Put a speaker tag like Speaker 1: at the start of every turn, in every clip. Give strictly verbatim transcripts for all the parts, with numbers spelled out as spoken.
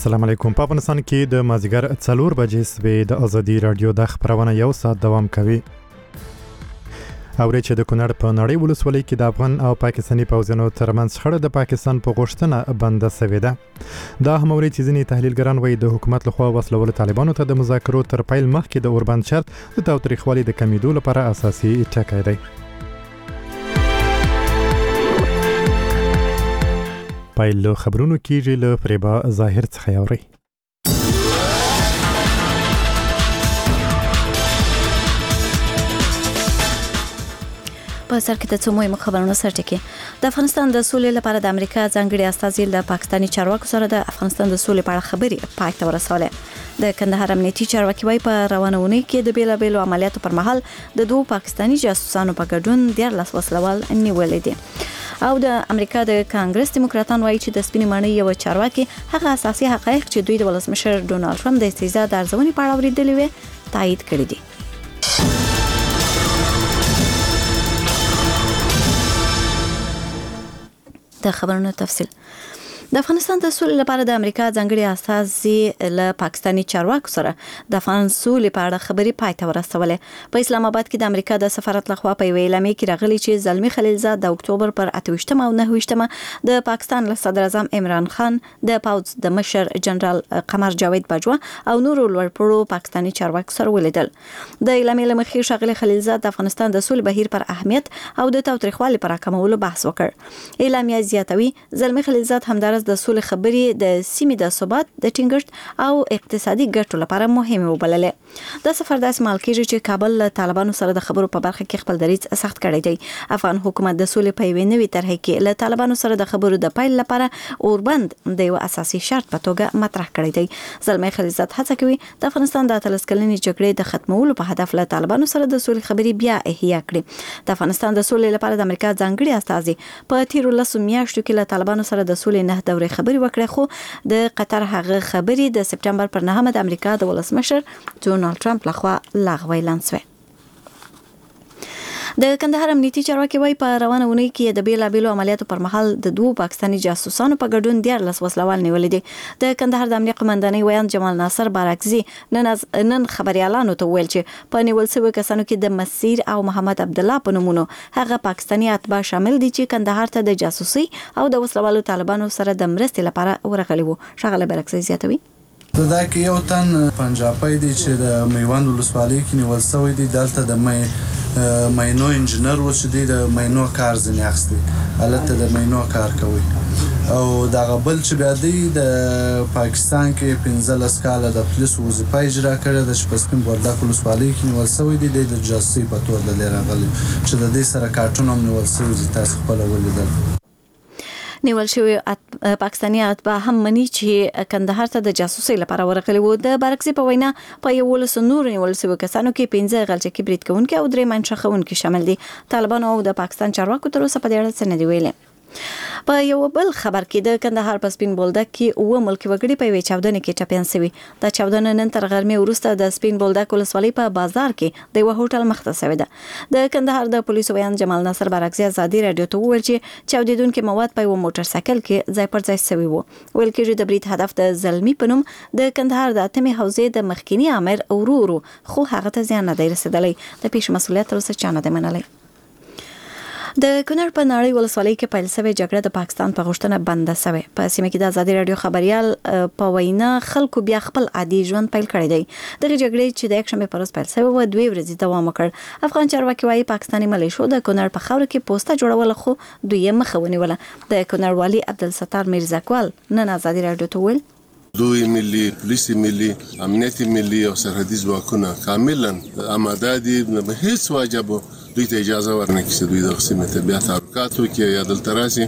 Speaker 1: السلام علیکم. په افغانستان کې د مازیګر څلور بجې سوي د ازادي رادیو د خبرونه یو ساعت دوام کوي. اوري چې د کونړ په نړۍ ولسوالۍ کې د افغان او پاکستاني پوځونو ترمنځ شخړه د پاکستان په غوښتنه بنده شوې ده. دا هم اوري چې ځینې تحلیلګران وایي د حکومت لخوا وسلوال طالبانو ته د مذاکرو تر پیل مخکې د اوربند شرط د تاوتریخوالي د کمیدو لپاره اساسي ټکی دی. پایل خبرونو کېږي له فریبا ظاهر څخه اوري.
Speaker 2: په سر کې د څو مهمو خبرونو سرټکی. د افغانستان د سولې لپاره د امریکا ځانګړي استازي د پاکستاني چارواکو سره د افغانستان د سولې په اړه خبرې پای ته ورسولې. د کندهار امنیتي چارواکي وايي په روانونی کې د بیلابېلو عملیاتو پر مهال د دوه پاکستاني جاسوسانو په ګډون دیارلس وسلوال نیولې دي. او د امریکا د کانګرس دیموکراتان وايي چې د سپینې ماڼۍ یو چارواکي هغه اساسي حقایق چې دوی د ولسمشر ډونالد ټرمپ د استهزاء د ارزونې په اړه اوریدلې وي تایید کړی دي. د خبرونو تفصیل. د افغانستان د سولې لپاره د امریکا ځانګړي استازي له پاکستاني چارواکو سره د افغان سولې په اړه خبرې پای ته ورسولې. په اسلام آباد کې د امریکا د سفارت لخوا په یوه اعلامیه کې راغلي چې زلمی خلیلزاد د اکتوبر پر اته ویشتمه او نهه ویشتمه د پاکستان له صدر اعظم عمران خان د پوځ د مشر جنرال قمر جاوید باجوا او نورو لوړپوړو پاکستاني چارواکو سره ولیدل. د اعلامیې له مخې ښاغلي خلیلزاد د افغانستان د سولې بهیر پر اهمیت او د تاوتریخوالي پر راکمولو بحث وکړ. اعلامیه زیاتوي زلمی خلیلزاد همدارس د سولې خبرې د سیمې د ثبات د ټینګښت او اقتصادي ګټو لپاره مهمه وبللې. د سفر داس مال کېږي چې کابل له طالبانو سره د خبرو په برخه کې خپل دریځ سخت کړی دی. افغان حکومت د سولې په یوې نوې طرحه کې له طالبانو سره د خبرو د پیل لپاره اوربند د یو اساسي شرط په توګه مطرح کړی دی. زلمی خلیلزاد هڅه کوي د افغانستان د اتلس کلنې جګړې د ختمولو په هدف له طالبانو سره د سولې خبرې بیا احیا کړي. د افغانستان د سولې لپاره د امریکا ځانګړي استازي په تیرو لسو میاشتو کې له طالبانو سره د سولې نه دورې خبرې وکړې، خو د قطر هغه خبرې د سپټمبر پر نهمه د امریکا د ولسمشر ډونالد ټرمپ لخوا لغوه اعلان شوه. د کندهار امنیتي چارواکي وايي په روانه اونۍ کې د بیلابېلو عملیاتو پر مهال د دوه پاکستاني جاسوسانو په ګډون دیارلس وسلوال نیولې دي. د کندهار د امنیت قومندانۍ ویان جمال ناصر بارکزي نن نن خبريالانو ته ویل چې په نیول شوی کسانو کې د مسیر او محمد عبد الله په نومونو هغه پاکستاني اتباع شامل دي چې کندهار ته د جاسوسي او د وسلوالو طالبانو سره د مرستې لپاره ورغلي وو. شغله بارکزي زیاتوي.
Speaker 3: دا کې یو تن پنجابی دی چې د میوند ولسوالۍ کې نیول شوی دی. دلته د مې ماینو انجنیر و چې دی د ماینو کار ځنې اخیستی، هلته د ماینو کار کوي. او دغه بل چې بیا دی د پاکستان کې پنځلس کاله د پولیسو وظیفه اجرا کړې ده چې په سپین بولدک ولسوالۍ کې نیول شوی دی. دی د جاسوسۍ په تور دلې راغلی چې د دې سره کارټون هم نیول شوی دي. تاسو خپله ولیدل.
Speaker 2: نیول شوی پاکستاني اتباع هم مني چې کندهار ته د جاسوسۍ لپاره ورغلي وو. د بارکزي په وینا په یولس نور نیول شوی کسانو کې پنځه غلچکي برید کوونکي او درې منشا خونکي شامل دي. طالبان او د پاکستان چارواکو تر اوسه په دې اړه څه نه دی ویلي. په یو بل خبر کې د کندهار په سپین بولدک کې اوه ملکي وګړي په یوې چاودنې کې ټپیان شوي. دا چاودنه نن تر غرمې وروسته د سپین بولدک ولسوالۍ په بازار کې د یوه هوټل مخته شوې ده. د کندهار د پولیسو ویان جمال ناصر بارکزي ازادي رادیو ته وویل چې چاودېدونکي مواد په یوه موټر سایکل کې ځای پر ځای شوي وو. ویل کېږي د برید هدف د زلمي په نوم د کندهار د اتمې حوزې د مخکینی امر ورو ورو خو هغه ته زیان نه دی رسېدلی. د پیښې مسؤلیت تر اوسه چا نه دی منلی. د کونړ په نړۍ ولسوالۍ کې پیل شوې جګړه د پاکستان په غوښتنه بنده شوې. په سیمه کې د ازادي رادیو خبريال په وینا خلکو بیا خپل عادي ژوند پیل کړی دی. دغه جګړې چې د یکشنبه پر ورځ پیل شوې و دوه ورځې دوام وکړ. افغان چارواکي وايي پاکستاني ملیشو د کونړ په خاور کې پوسټه جوړول، خو دوی یې مخه ونیوله. د کونړ والي عبدالستار میرزاکوال نن ازادي رادیو ته ویل
Speaker 4: دوی ملي پولیس ملي امنیت ملي او سرحدي ځواکونه کاملا آماده دي. هیڅ واجب دوی ته اجازه ورنه کړي چې دوی د سیمې ته بیا تعلقات وکړي یا دلته راشي.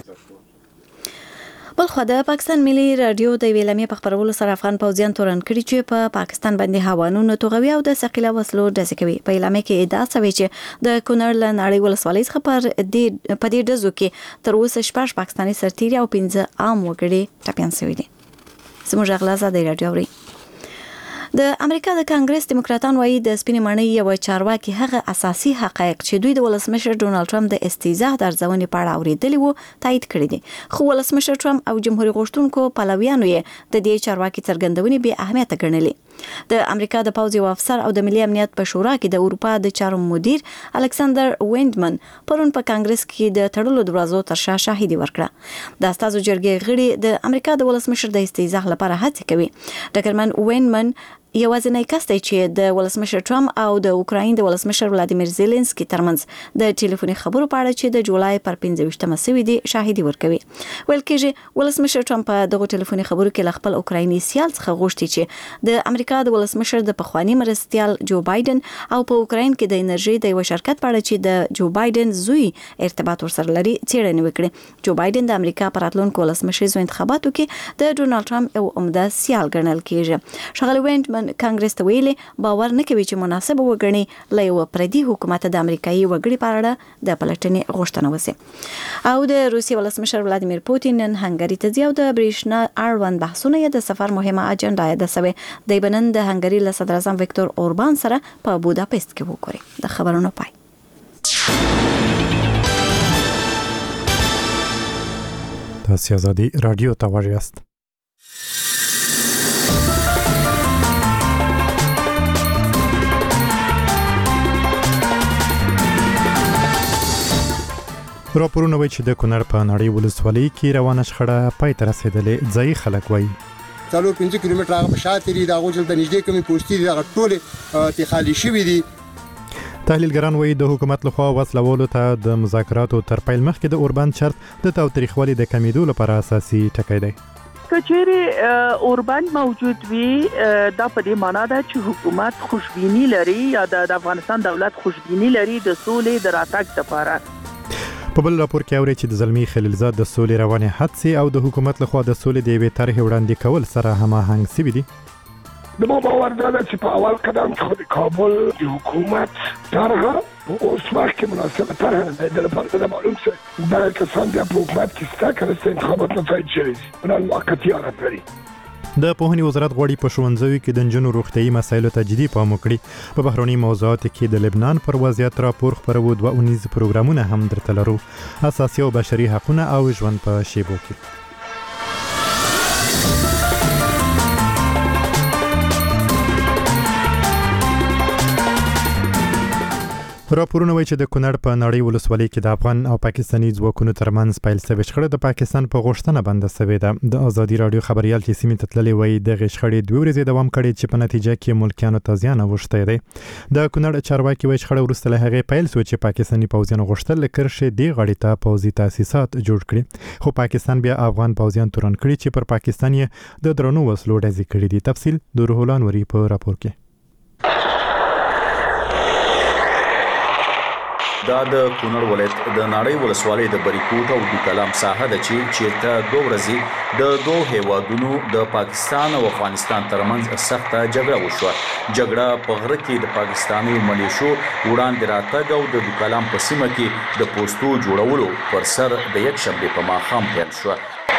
Speaker 2: بلخو د پاکستان ملي رادیو د ویلمې په خبرولو سره افغان پوځیان تورن کړي چې په پا پاکستان باندې هوانونو توغوي او د ثقيله وسلو ډزې کوي. په اعلامیه کې ادعا شوې چې د کونړ له نړۍ ولسوالۍ څخه پر دې په دې ډزو کې تر اوسه شپږ پاکستاني سرتیري او پنځه عام وګړي ټپیان شوي دي. زموږ غلا زده رادیو اوري. د امریکا د کانګرس دیموکراتان وایي د سپینې ماڼۍ یو چارواکي هغه اساسي حقایق چې دوی د ولسمشر ډونالد ټرمپ د استیزاء د ارزونې په اړه اوریدلي وو تایید کړی دي خو ولسمشر ټرمپ او جمهوریت غوښتونکو پلویانو یې د دې چارواکي څرګندونې بې اهمیت ګڼلې د امریکا د پوځي افسر او د ملي امنیت په شورا کې د اروپا د چارو مدیر الکساندر وینډمن پرون په کانګرس کې د تړلو دروازو تر شا شاهدي ورکړه د استازو جرګې غړي د امریکا د ولسمشر د استیزاء لپاره هڅه کوي ډاکټرمن وینډمن یوازینی کس دی چې د ولسمشر ټرمپ او د اوکراین د ولسمشر ولادیمیر زيلنسکي ترمنځ د ټلیفوني خبرو په اړه چې د جولای پر پنځه ویشتمه سوي دي شاهدي ورکوي ویل کېږي ولسمشر ټرمپ په دغه ټلیفوني خبرو کې خپل اوکرایني سیال څخه غوښتي چې د امریکا د ولسمشر د پخوانی مرستيال جو بایدن او په اوکراین کې د انرژي د یو شرکت په اړه چې د جو بایدن زوی ارتباط ورسره لري څېړنه وکړي جو بایدن د امریکا پر راتلونکو ولسمشر زو انتخاباتو کې د ډونالد ټرمپ یو عمده سیال ګڼل کېږي شغله وینډمن کانګرس ته ویلي باور نه کوي چې مناسب وګڼي له یو پردي حکومت د امریکایي وګړي په اړه د پلټنې غوښتنه وشي او د روسي ولسمشر ولادیمیر پوتین نن هنګری ته ځي او د بریښنا اړوند بحثونه یې د سفر مهمه اجنډا یې ده سوي د بنن د هنګری له صدر اعظم وکتور اوربان سره په بوداپست کې وکړي د خبرونو پای
Speaker 1: تاسو آزادي رادیو ته وژاست راپورونه وایي چې د کونړ په نړۍ ولسوالۍ کې روانه شخړه پای ته رسېدلې ځایي خلک وایي
Speaker 5: څلور پنځه کیلومتره هغه په شاته دي د هغو چې د نږدې کومې پوستې دي هغه ټولې تی خالي شوي دي
Speaker 1: تحلیلګران وایي د حکومت لخوا وسلوالو ته د مذاکراتو تر پیل مخکې د اوربند شرط د تاوتریخوالي د کمیدو لپاره اساسي ټکی دی
Speaker 6: کچېره اوربند موجود وي دا په دې معنی ده چې حکومت خوشبینی لري یا د افغانستان دولت خوشبینی لري د سولې د راتګ لپاره
Speaker 1: په بل راپور کې اوري چې د زلمی خلیلزاد د سولې روانې هڅې او د حکومت لخوا د سولې د یوې طرحې وړاندې کول سره هماهنګ شوي دي
Speaker 7: د ما باور ده چې په اول قدم کې د کابل د حکومت طرحه په اوس وخت کې مناسبه طرحه نه ده لپاره د معلوم څه دا کسان د حکومت کې ستاکره د انتخابات نه فایده شوي دي نن موقتیات لري
Speaker 1: د پوهنې وزارت غواړي په ښوونځیو کې د نجونو روغتیايي مسایلو ته جدي پام وکړي په بهرني موضوعاتو کې د لبنان پر وضعیت راپور خپرو دوه اونیز پروګرامونه هم درته لرو اساسي او بشري حقوقونه او ژوند په شیبو کې راپورونه وایي چې د کونړ په نړۍ ولسوالۍ کې د افغان او پاکستاني ځواکونو ترمنځ پیل شوې شخړه د پاکستان په غوښتنه بنده شوې ده د ازادي رادیو خبريال چې سیمې ته تللې وایي د شخړې دوه ورځې دوام کړی چې په نتیجه کې ملکیانو ته زیان اوښتی دی د کونړ چارواکي وایي شخړه وروسته له هغې پیل شو چې پاکستاني پوځیان غوښتل کرښې دی غړي ته پوځي تاسیسات جوړ کړي خو پاکستان بیا افغان پوځیان تورن کړي چې پر پاکستان یې د درنو وسلو ډزې کړې دي تفصیل د روح الله نوري په راپور کې
Speaker 8: دا د کونړ ولایت د ناړۍ ولسوالۍ د بریکوټ او د کلام ساحه د چې چیرته دوه ورځې د دوه هیوادونو د پاکستان او افغانستان ترمنځ سخته جګړه وشوه جګړه په غره کې د پاکستاني ملیشو وړاندې راتګ او د کلام په سیمه کې د پوسټو جوړولو پر سر د یک شنبه په ماښام پیل شوه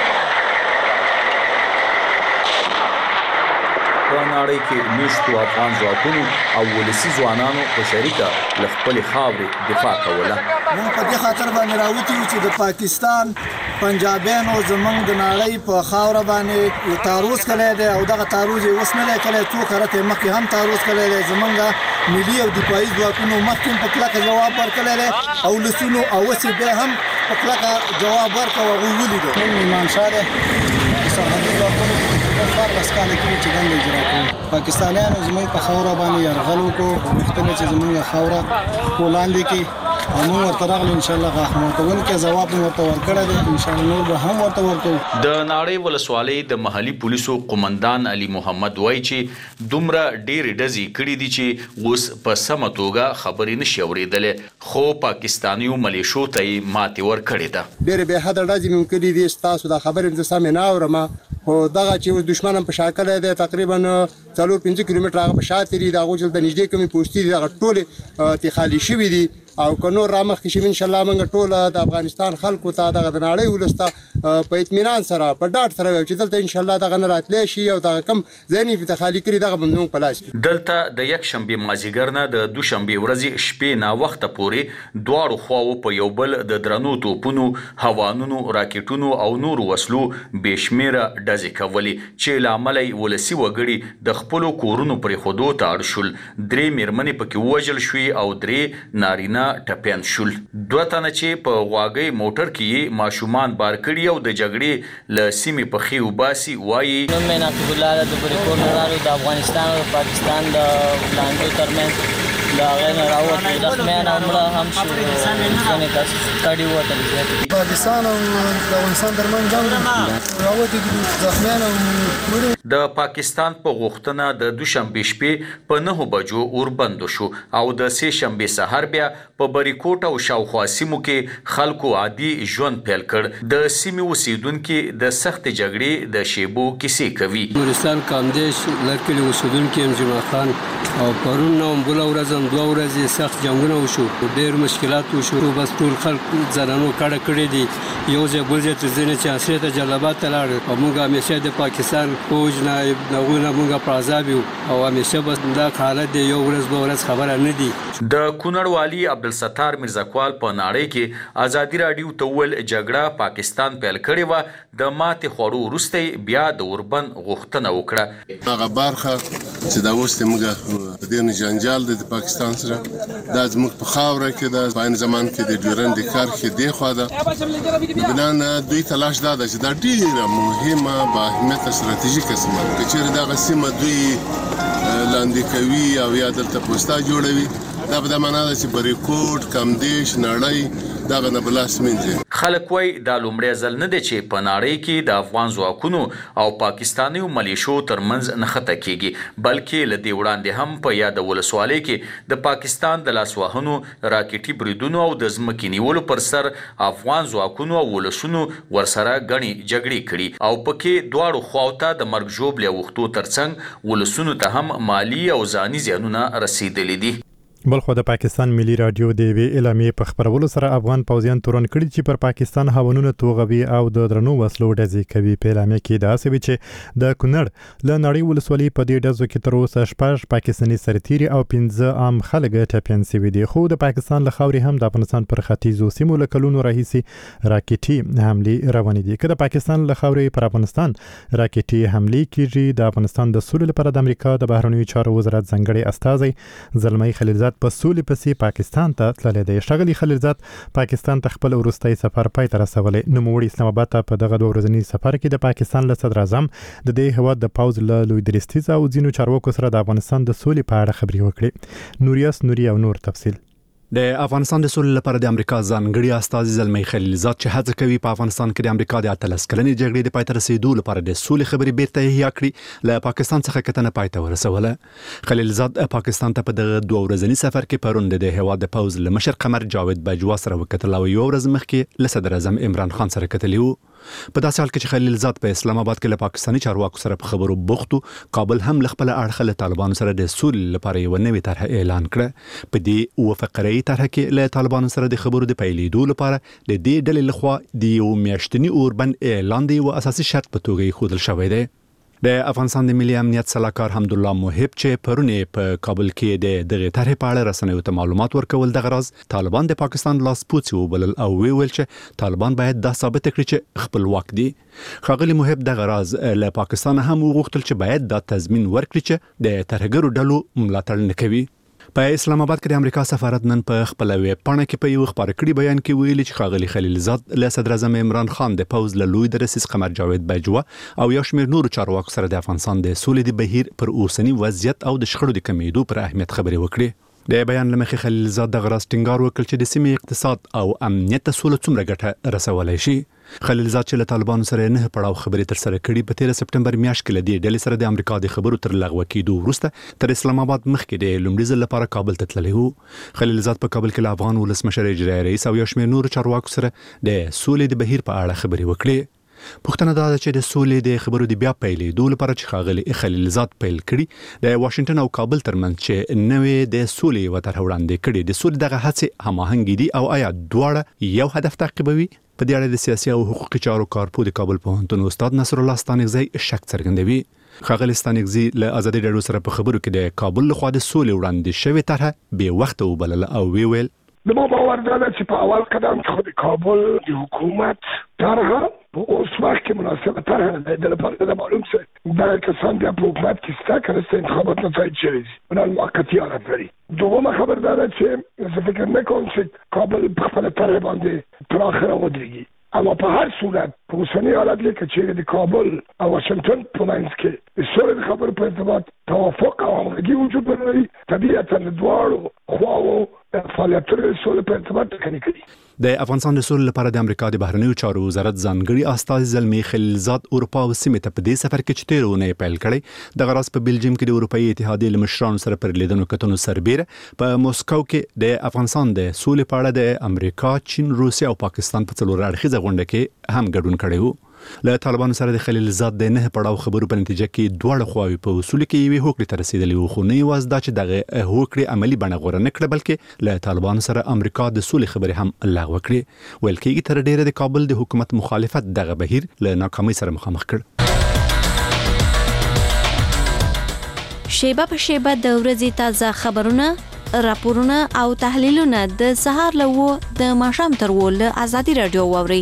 Speaker 8: په نړۍ کې میشتو افغان ځواکونو او ولسي ځوانانو په شریکه له خپلې خاورې دفاع کوله
Speaker 9: موږ په دې خاطر باندې راوتي یو چې د پاکستان پنجابیانو زمونږ د نړۍ په خاوره باندې تعرض کړی دی او دغه تعرض یې اوس نه دی کړی څو کارته مخکې هم تعرض کړی دی زمونږ ملي او دفاعي ځواکونو مخکې په کلکه جواب ورکړی دی او ولسونو او اوس بیا هم په کلکه جواب ورکړ او هغوی ولیدو نن نیمانشاه دی سرحدي ځواکونو پر لسکاله کې چې څنګه اجرا کوي پاکستانیانو زموږ په خاوره باندې يرغل وکړو مختلف چې زموږ خاوره پولاند کې همون ورته راغلی ان شاء الله غاښمرتون کې ځواب ورته ورکړی دی ان شاء الله نور به هم ورته ورکړو
Speaker 8: د ناړۍ ولسوالۍ د محلي پولیسو قومندان علي محمد وایي چې دومره ډېرې ډزې کړې دي چې اوس په سمه توګه خبرې نشي اورېدلې خو پاکستانیو ملیشو ته یې ماتې ورکړې ده
Speaker 5: ډېرې بې حده ډزې مې کړي دي ستاسو دا خبرې زه سمې نه اورم خو دغه چې اوس دښمن هم په شا کړی دی تقریبا څلور پنځه کیلومتره هغه په شا تېري د هغو چې د نږدې کومې پوستې دي هغه ټولې تی خالي شوي دي او که نور رامخ کې ان شاء الله موږ ټول د افغانستان خلکو ته د نړۍ ولسته په اطمینان سره په ډاډ سره چې دلته ان شاء الله دغه نه راتلی شي او دغه کم ځینې په خالی کړي دغه بندون په لاس
Speaker 8: دلته د یک شنبه مازیګر نه د دوشنبه ورځې شپې نا وخت پورې دواړو خواو په یو بل د درنو توپونو هوانونو راکټونو او نور وسلو بشمیره ډزې کولې چې لامل ولسی وګړي د خپل کورونو پر خودو ته اړ شول درې میرمنې پکې وژل شوې او درې نارینه ټپیان شول دوه تنه چې په غواګي موټر کې ماشومان بار کړي او د جګړې له سیمې په خي وباسي وایي
Speaker 10: نو مې ناتو ګلاره د بریکو نارو د افغانستان او پاکستان د لاندو ترمن دا غیر راوت د خمن عمره هم شو څنګه تاسو کډي وته
Speaker 9: پاکستان او د افغانستان ترمن جنگ راوت د خمن او
Speaker 8: د پاکستان په غوښتنه د دوشنبه شپې په نه بجو اوربند شو او د سه شنبه سحر بیا په بریکوټ او شاوخوا سیمو کې خلکو عادي ژوند پیل کړ د سیمې اوسیدونکو د سخت جګړې د شیبو کیسې کوي
Speaker 11: نورستان کاندیش لکه اوسیدونکو جمع خان او پرون نو بل ورځ دوه ورځې سخت جنگونه وشو ډېر مشکلات وشو بس ټول خلک ځانونو کړه کړې دي یو ځای بل ځای ته ځنه چې اسره ته جلبات تلاړ او موږ همیشه د پاکستان فوج نه دغه موږ په عذاب یو او همیشه بس دا حالت دی یو ورځ به ورځ خبره نه دي
Speaker 8: د کونړ والی عبدالستار مرزاکوال په نړۍ کې ازادي رادیو ته ول جګړه پاکستان پیل کړې و د ماته خورو وروسته بیا د اوربن غوښتنه وکړه
Speaker 4: هغه برخه چې دا وسته موږ د دې جنجال د پاکستان سره د زموږ په خاوره کې د باین زمان کې د ډیورند کار کې دی خو دا بنان دوی تلاش دا چې دا ډیره مهمه با اهمیت استراتیژیکه سیمه ده چې دا سیمه دوی لاندې کوي او یا دلته پوسټا جوړوي دا به د معنا ده چې بریکوټ کمدیش نړۍ دا نه بلاس منځي
Speaker 8: خلک وای د لومړی ځل نه دی چې په نړۍ کې د افغان ځواکونو او پاکستاني ملیشو ترمنځ نښته کیږي بلکې ل دې وړاندې هم په یاد ولسوالۍ کې د پاکستان د لاسوهنو راکټي بریدونو او د ځمکې نیولو پر سر افغان ځواکونو او ولسونو ورسره غني جګړې کړي او پکې دواړو خواوته د مرګ ژوبله وختو ترڅنګ ولسونو ته هم مالی او ځاني زیانونه رسیدلې دي
Speaker 1: بلخو د پاکستان ملي رادیو د وی اعلامیې په خبرولو سره افغان پوځیان تورن کړي چې پر پاکستان هاونونه توغوي او د درنو وسلو ډزې کوي په اعلامیې کې دا سوي چې د کونړ ل نړۍ ولسوالۍ په دې ډزو کې تر اوسه شپږ پاکستاني سرتيري او پنځه عام خلک ټپيان شوي دي خو د پاکستان له خاورې هم د افغانستان پر ختیځو سیمو له کلونو راهیسي راکټي حمله روانې دي کله پاکستان له خاورې پر افغانستان راکټي حمله کیږي د افغانستان د سولې لپاره د امریکا د بهرنیو چارو وزارت ځنګړي استاذ زلمي خلیلزاد په سولې پسې پاکستان ته تللی دی ښاغلي خلیلزاد پاکستان ته خپل وروستی سفر پای ته رسولی نوموړي اسلام آباد ته په دغه دوه ورځني سفر کې د پاکستان له صدر اعظم د دې هیواد د پوځ له لوی درستیز او ځینو چارواکو سره د افغانستان د سولې په اړه خبرې وکړې نوریاس نوري او نور تفصیل
Speaker 12: د افغانستان د سولې لپاره د امریکا ځانګړي استازي زلمي خلیلزاد چې هڅه کوي په افغانستان کې د امریکا د اتلس کلنې جګړې د پای ته رسیدو لپاره د سولې خبرې بیرته احیا کړي له پاکستان څخه کتنه پای ته ورسوله خلیلزاد پاکستان ته په دغه دوه ورځني سفر کې پرون د هیواد د پوز له مشر قمر جاوید بجوا سره وکتل او یو ورځ مخکې له صدر اعظم عمران خان سره کتلی وو په داسې حال کې چې خلیلزاد په اسلام آباد کې له پاکستاني چارواکو سره په خبرو بوختو کابل هم له خپل اړخ له طالبانو سره د سولې لپاره یو نوې طرح اعلان کړه په دې او فقري طرح کې له طالبانو سره د خبرو د پیلېدو لپاره د دې ډلې لخوا د یو میاشتني اوربند اعلان دی او اساسي شرط په توګه خودل شوی دی د افغانستان د ملي امنیت صلاحکار حمدالله محب چې پرونه په کابل کې د دغه طرح په اړه رسنیو ته معلومات ورکول د غرض طالبان د پاکستان لاس پوڅي وبلل او ویل چې طالبان باید دا ثابت کړي چې خپلواک دي ښاغلي محب د غرض له پاکستان هم وغوښتل چې باید دا تضمین ورکړي چې د ترهګرو ډلو ملاتړ نه کوي په اسلام آباد کې د امریکا سفارت نن په خپل ویب پاڼه کې په یو خبري کړي بیان کې ویلي چې ښاغلي خلیلزاد له صدر اعظم عمران خان د پوز له لوی درسیس قمر جاوید بجوا او یو شمېر نور چارواکو سره د افغانستان د سولې د بهیر پر اوسنی وضعیت او د شخړو د کمیدو پر اهمیت خبرې وکړي د بیان لمخې خلیلزاد د غرض ټینګار وکړ چې د سیمې اقتصاد او امنیت ته سولې څومره ګټه رسولای شي خلیلزاد چې له طالبانو سره نه پړاو خبرې تر سره کړي په تیر سپټمبر میاشت کې لدی ډلې سره د امریکا د خبرو تر لغوه کېدو وروسته تر اسلام آباد مخکې د لومړي ځل لپاره کابل ته تللی وو خلیلزاد په کابل کې له افغان ولسمشر اجرایي رئیس او یو شمېر نور چارواکو سره د سولې د بهیر په اړه خبرې وکړي پوښتنه دا ده چې د سولې د خبرو د بیا پیلېدو لپاره چې ښاغلي خلیلزاد پیل کړي د واشنگټن او کابل ترمنځ چې نوې د سولې یوه طرحه وړاندې کړې د سولې دغه هڅې هماهنګې دي او آیا دواړه یو هدف تعقیبوي؟ په دې اړه د سیاسي او حقوقي چارو کارپوه د کابل پوهنتون استاد نصر الله ستانکزی شک څرګندوي. ښاغلي ستانکزی له ازادي راډیو سره په خبرو کې د کابل لخوا د سولې وړاندې شوې طرحه بې وخته وبلله او وی ویل
Speaker 7: د ما باور دا ده چې په اول قدم کې خو د کابل د حکومت طرحه په اوس وخت کې مناسبه طرحه ده د لپاره د معلوم څه دا کسان بیا په حکومت کې ستا کنه ست انتخابات نتایج شوي دي بنان موقتیانت لري. دومه خبر دا ده چې زه فکر نه کوم چې کابل په خپله طرحه باندې پراخه راودرېږي، اما په هر صورت په اوسني حالت کې که چیرې د کابل او واشنګټن په منځ کې د سولې د خبرو په ارتباط توافق او همغږي وجود ولري، طبیعتا د دواړو خواوو فعالیتونه د سولې په ارتباط ټاکنې کوي.
Speaker 12: د افغانستان د سولې لپاره د امریکا د بهرنیو چارو وزارت ځانګړي استازي زلمی خلیلزاد اروپا او سیمې ته په دې سفر کې چې تېره اونۍ پیل کړی د غراس په بلجیم کې د اروپایي اتحادیې له مشرانو سره پر لیدنو کتنو سربیره په موسکو کې د افغانستان د سولې په اړه د امریکا، چین، روسیه او پاکستان په څلور اړخیزه غونډه کې هم ګډون کړی وو. له طالبانو سره د خلیلزاد د نه پړاو خبرو په نتیجه کې دواړه خواوې په اصول کې یوې هوکړې ته رسیدلې وو، خو نه یوازې دا چې دغه هوکړې عملي بڼه غوره نه کړه بلکې له طالبانو سره امریکا د سولې خبرې هم لغوه کړې. ویل کېږي تر ډیره د کابل د حکومت مخالفت دغه بهیر له ناکامۍ سره مخامخ کړ.
Speaker 2: شیبه په شیبه د ورځې تازه خبرونه، راپورونه او تحلیلونه د سهار له و د ماښام تر و له ازادي راډیو واورئ.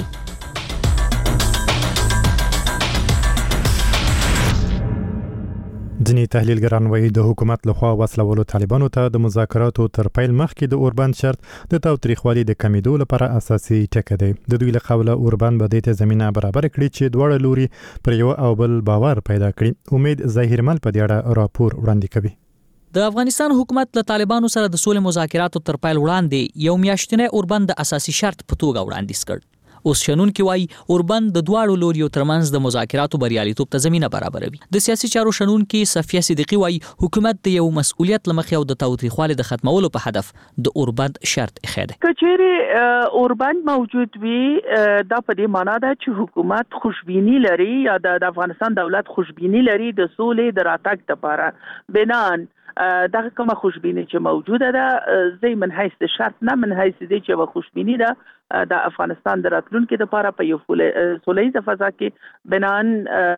Speaker 1: ځینې تحلیلګران وایي د حکومت لخوا وسلولو طالبانو ته د مذاکراتو تر پیل مخکې د اوربند شرط د تاوتریخوالي د کمیدو لپاره اساسي ټکی دی. د دوی له قوله اوربند به دې ته زمینه برابر کړي چې دواړه لوري پر یو او بل باور پیدا کړي. امید ظاهرمل په دې اړه راپور وړاندې کوي.
Speaker 13: د افغانستان حکومت له طالبانو سره د سولې مذاکراتو تر پیل وړاندې یو میاشتنی اوربند د اساسي شرط په توګه وړاندیز کړ. اوس شنونکي وایي اوربند د دواړو لوریو ترمنځ د مذاکراتو بریالیتوب ته زمینه برابروي. د سیاسي چارو شنونکي صفیه صدیقی وایي حکومت د یو مسؤلیت لمخې او د تاوتریخوالي د ختمولو په هدف د اوربند شرط ایښی دی.
Speaker 6: که چیرې اوربند موجود وي دا په دې معنا ده چې حکومت خوشبیني لري یا د افغانستان دولت خوشبیني لري د سولې د راتګ لپاره بنان دغه کومه خوشبینی چې موجوده ده زی من حیث د شرط نه من حیث دی چې و خوشبینی ده د افغانستان د راتلونکو لپاره په یو سولهییزه فضا کې بنان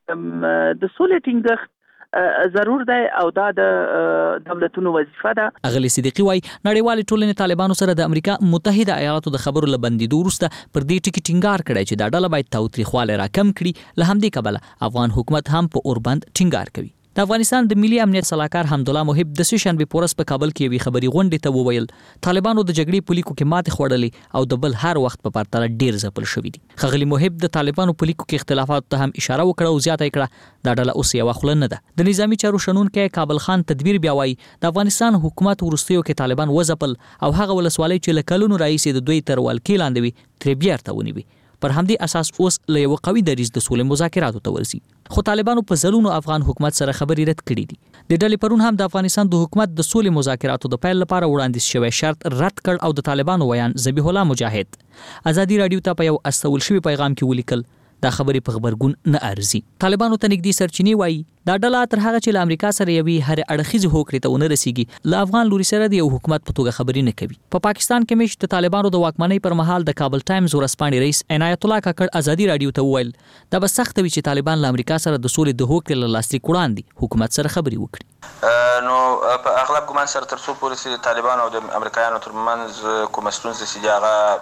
Speaker 6: د سولې ټینګښت ضرور دی او دا د دولتونو وظیفه ده.
Speaker 13: اغلی صدیقی وای نړیوال ټولنې طالبانو سره د امریکا متحده ایالاتو د خبرو لبندیدو وروسته پر دې ټکی ټینګار کړی چې دا ډله باید تاوتریخوالی راکم کړي. له همدې کبله افغان حکومت هم په اوربند ټینګار کوي. د افغانستان د ملي امنیت سلاکار حمدالله محب د سشنبه پورس په کابل کې یوې خبري غونډې ته وویل طالبانو د جګړې په لیکو کې ماتې خوړلې او د بل هر وخت په پرتله ډیر ځپل شوی دي. خغلی محب د طالبانو په لیکو کې اختلافات ته هم اشاره وکړه او زیاته کړه دا ډله اوس یو خل نه ده. د نظامی چارو شنونکي کابل خان تدبیر بیا وایي د افغانستان حکومت ورستیو کې طالبان وځپل او هغه ولسوالۍ چې لکلونو رئیس د دوی تر ولکې لاندې وي تر بیرته ونیوي. پر همدې اساس اوس له یو قوي دریځ د سولې مذاکراتو ته ورسي. خو طالبانو په ځلونو افغان حکومت سره خبرې رد کړې دي. د ډلې پرون هم د افغانستان د حکومت د سولې مذاکراتو د پیل لپاره وړاندیز شوی شرط رد کړ او د طالبانو ویان ذبیح الله مجاهد ازادي راډیو ته په یو استول شوی پیغام کې ولیکل دا خبرې په خبرګون نه ارزي. طالبانو ته نږدې سرچینې وایي دا ډله تر هغه چې له امریکا سره یوي هر اړخیزه هوکړې ته ونه رسیږي له افغان لوري سره د یو حکومت په توګه خبرې نه کوي. په پا پاکستان کې مش د طالبانو د واکمنۍ پر مهال د کابل ټایمز ورسپانې رئیس عنایت الله کاکړ ازادي راډیو ته وویل دا به سخت وي چې طالبان له امریکا سره د سولې د هوکړې له لاسلیک وړاندې حکومت سره خبرې وکړي.
Speaker 14: نو په اغلب ګمان سره تر څو پورې چې طالبان او د امریکایانو ترمنځ کوم ستونزې چې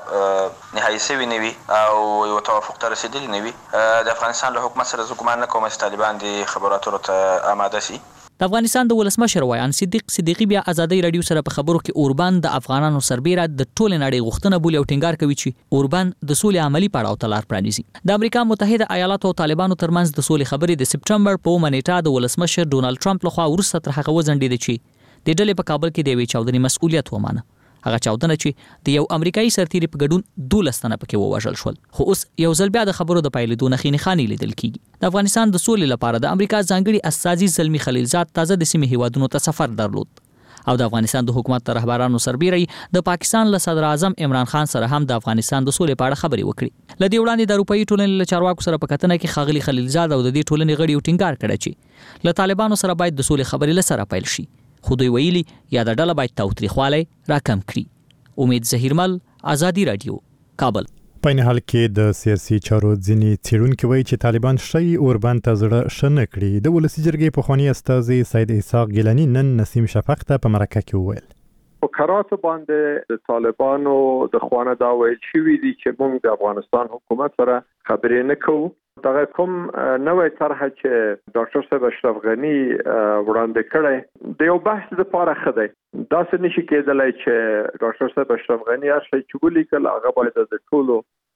Speaker 14: هغه نهایي شوي نه وي او یو توافق ته رسیدلی نه وي د افغانستان له حکومت سره زه ګمان نه کوم چې طالبان د خبرو ته آماده شي.
Speaker 13: د افغانستان د ولسمشر ویان صدیق صدیقی بیا ازادي راډیو سره په خبرو کې اوربند د افغانانو سربیره د ټول نړۍ غوښتنه بولي او ټینګار کوي چې اوربند د سولې عملی پړاو ته لار پرانیزي. د امریکا متحده ایالاتو او طالبانو ترمنځ د سولې خبرې د سپټمبر په منېټه د ولسمشر ډونالد ټرمپ لخوا وروسته تر هغه وځنډېدې چې د ډلې په کابل کې د یوې چاودنې مسؤلیت ومانه. هغه چاودنه چې د یو امریکایي سرتیري په ګډون دولس تنه پکې ووژل شول. خو اوس یو ځل بیا د خبرو د پیلېدو نښې نښانې لیدل کیږي. د افغانستان د سولې لپاره د امریکا ځانګړي استازي زلمی خلیلزاد تازه د سیمې هیوادونو ته سفر درلود. او د افغانستان د حکومت رهبرانو سربېره د پاکستان له صدر اعظم عمران خان سره هم د افغانستان د سولې په اړه خبرې وکړي. لدې وړاندې د اروپאי ټولنې له چارواکو سره په کتنه کې ښاغلي خلیلزاد او د دې ټولنې غړي ټینګار کړی چې له طالبانو سره باید د سولې خبرې له سره پیل شي، خو دوی ویلي یا د ډله باید تاوتریخوالی راکم کړي. امید ظهیرمل، آزادي رادیو، کابل.
Speaker 1: په این حال کې د سیاسي چارو ځینې څېړونکي وایي چې طالبان شي اوربند ته زړه ښه نه کړي. د ولسي جرګې پخواني استازي سید اسحاق ګیلاني نن نسیم شفق ته په مرکه کې وویل
Speaker 15: په قراراتو باندې د طالبانو د خوانه دا ویل شوي دي چې موږ د افغانستان حکومت سره خبرې نه کوو. دغه کوم نوې طرحه چې ډاکټر صاحب اشرف غنی وړاندې کړی د یو بحث لپاره خدای دا څه نشي کېدلای چې ډاکټر صاحب اشرف غنی هر شي چې ولیکل هغه باید د ټولو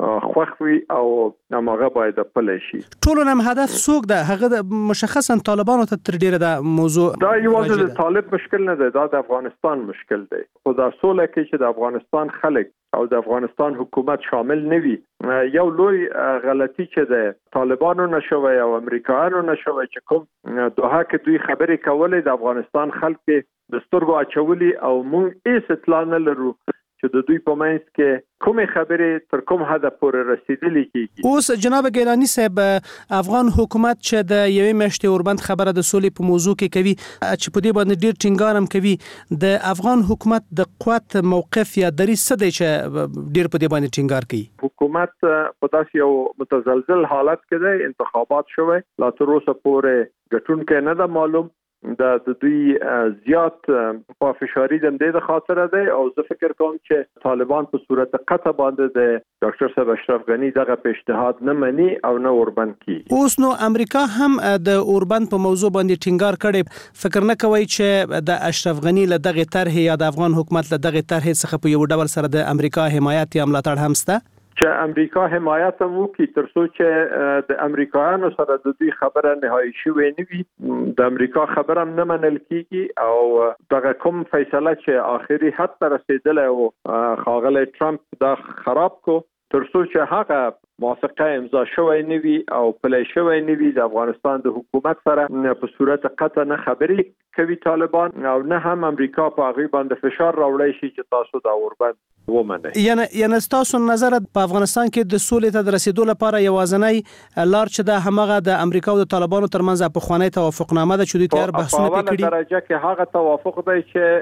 Speaker 15: خوښوي او هغه باید پلی شي.
Speaker 16: ټولو نم هدف څوک ده؟ هغه مشخصا طالبانو ته تر ډیره د موضوع
Speaker 15: دا یوازې د طالب مشکل نه دی، دا د افغانستان مشکل دی. خو دا سوله کې چې د افغانستان خلک او د افغانستان حکومت شامل نه وي یو لوی غلطي چې ده طالبانو نشوي او امریکایانو نشوي چې کوم دوه کې دوی خبرې کولې د افغانستان خلک د سترګو اچولي او موږ هیڅ اطلاع نه لرو چې د دوی په منځ کې کومې خبرې تر کوم حد پورې رسیدلې کیږي.
Speaker 16: اوس جناب ګیلاني صاحب افغان حکومت چې د یوې میاشتې اوربند خبره د سولې په موضوع کې کوي چې په دې باندې ډیر ټینګار هم کوي، د افغان حکومت د قوت موقف یا دریځ څه دی چې ډیر په دې باندې ټینګار کوي؟
Speaker 15: حکومت په داسې یو متزلزل حالت کې دی، انتخابات شوی لا تر اوسه پورې ګټونکی نه ده معلوم، د دوی زیات په فشاري د دې خاطر دی او زه فکر کوم چې طالبان په صورت قطع باندې د ډاکټر صاحب اشرف غنی دغه پیشنهاد نه مني او نه اوربند کی.
Speaker 16: اوس نو امریکا هم د اوربند په موضوع باندې ټینګار کړي، فکر نه کوي چې د اشرف غنی له دغه طرح یا د افغان حکومت له دغه طرح څخه په یو ډول سره د امریکا حمایت یا ملاتړ هم شته
Speaker 15: چې امریکا حمایت هم وکړي تر څو چې د امریکایانو سره د دوی خبره نهایی شوې نه وي، د امریکا خبره هم نه منل کیږي او دغه کوم فیصله چې آخري حد ته رسیدلی او ښاغلی ټرمپ دا خراب کو تر څو چې هغه موافقه امضا شوی نه وي او پلی شوی نه وي د افغانستان د حکومت سره په صورت قطع نه خبرې کوي طالبان او نه هم امریکا په هغوی باندې فشار راوړی شي چې تاسو دا اوربند ومنئ.
Speaker 16: یعنی یعنی تاسو نظر په افغانستان کې د سولې ته د رسیدو لپاره یوازینی لار چې د همغه د امریکا او د طالبانو ترمنځ په خوانی توافقنامه ده چې دوی تیار بحثونه
Speaker 15: کړي. په درجه کې هغه توافق دی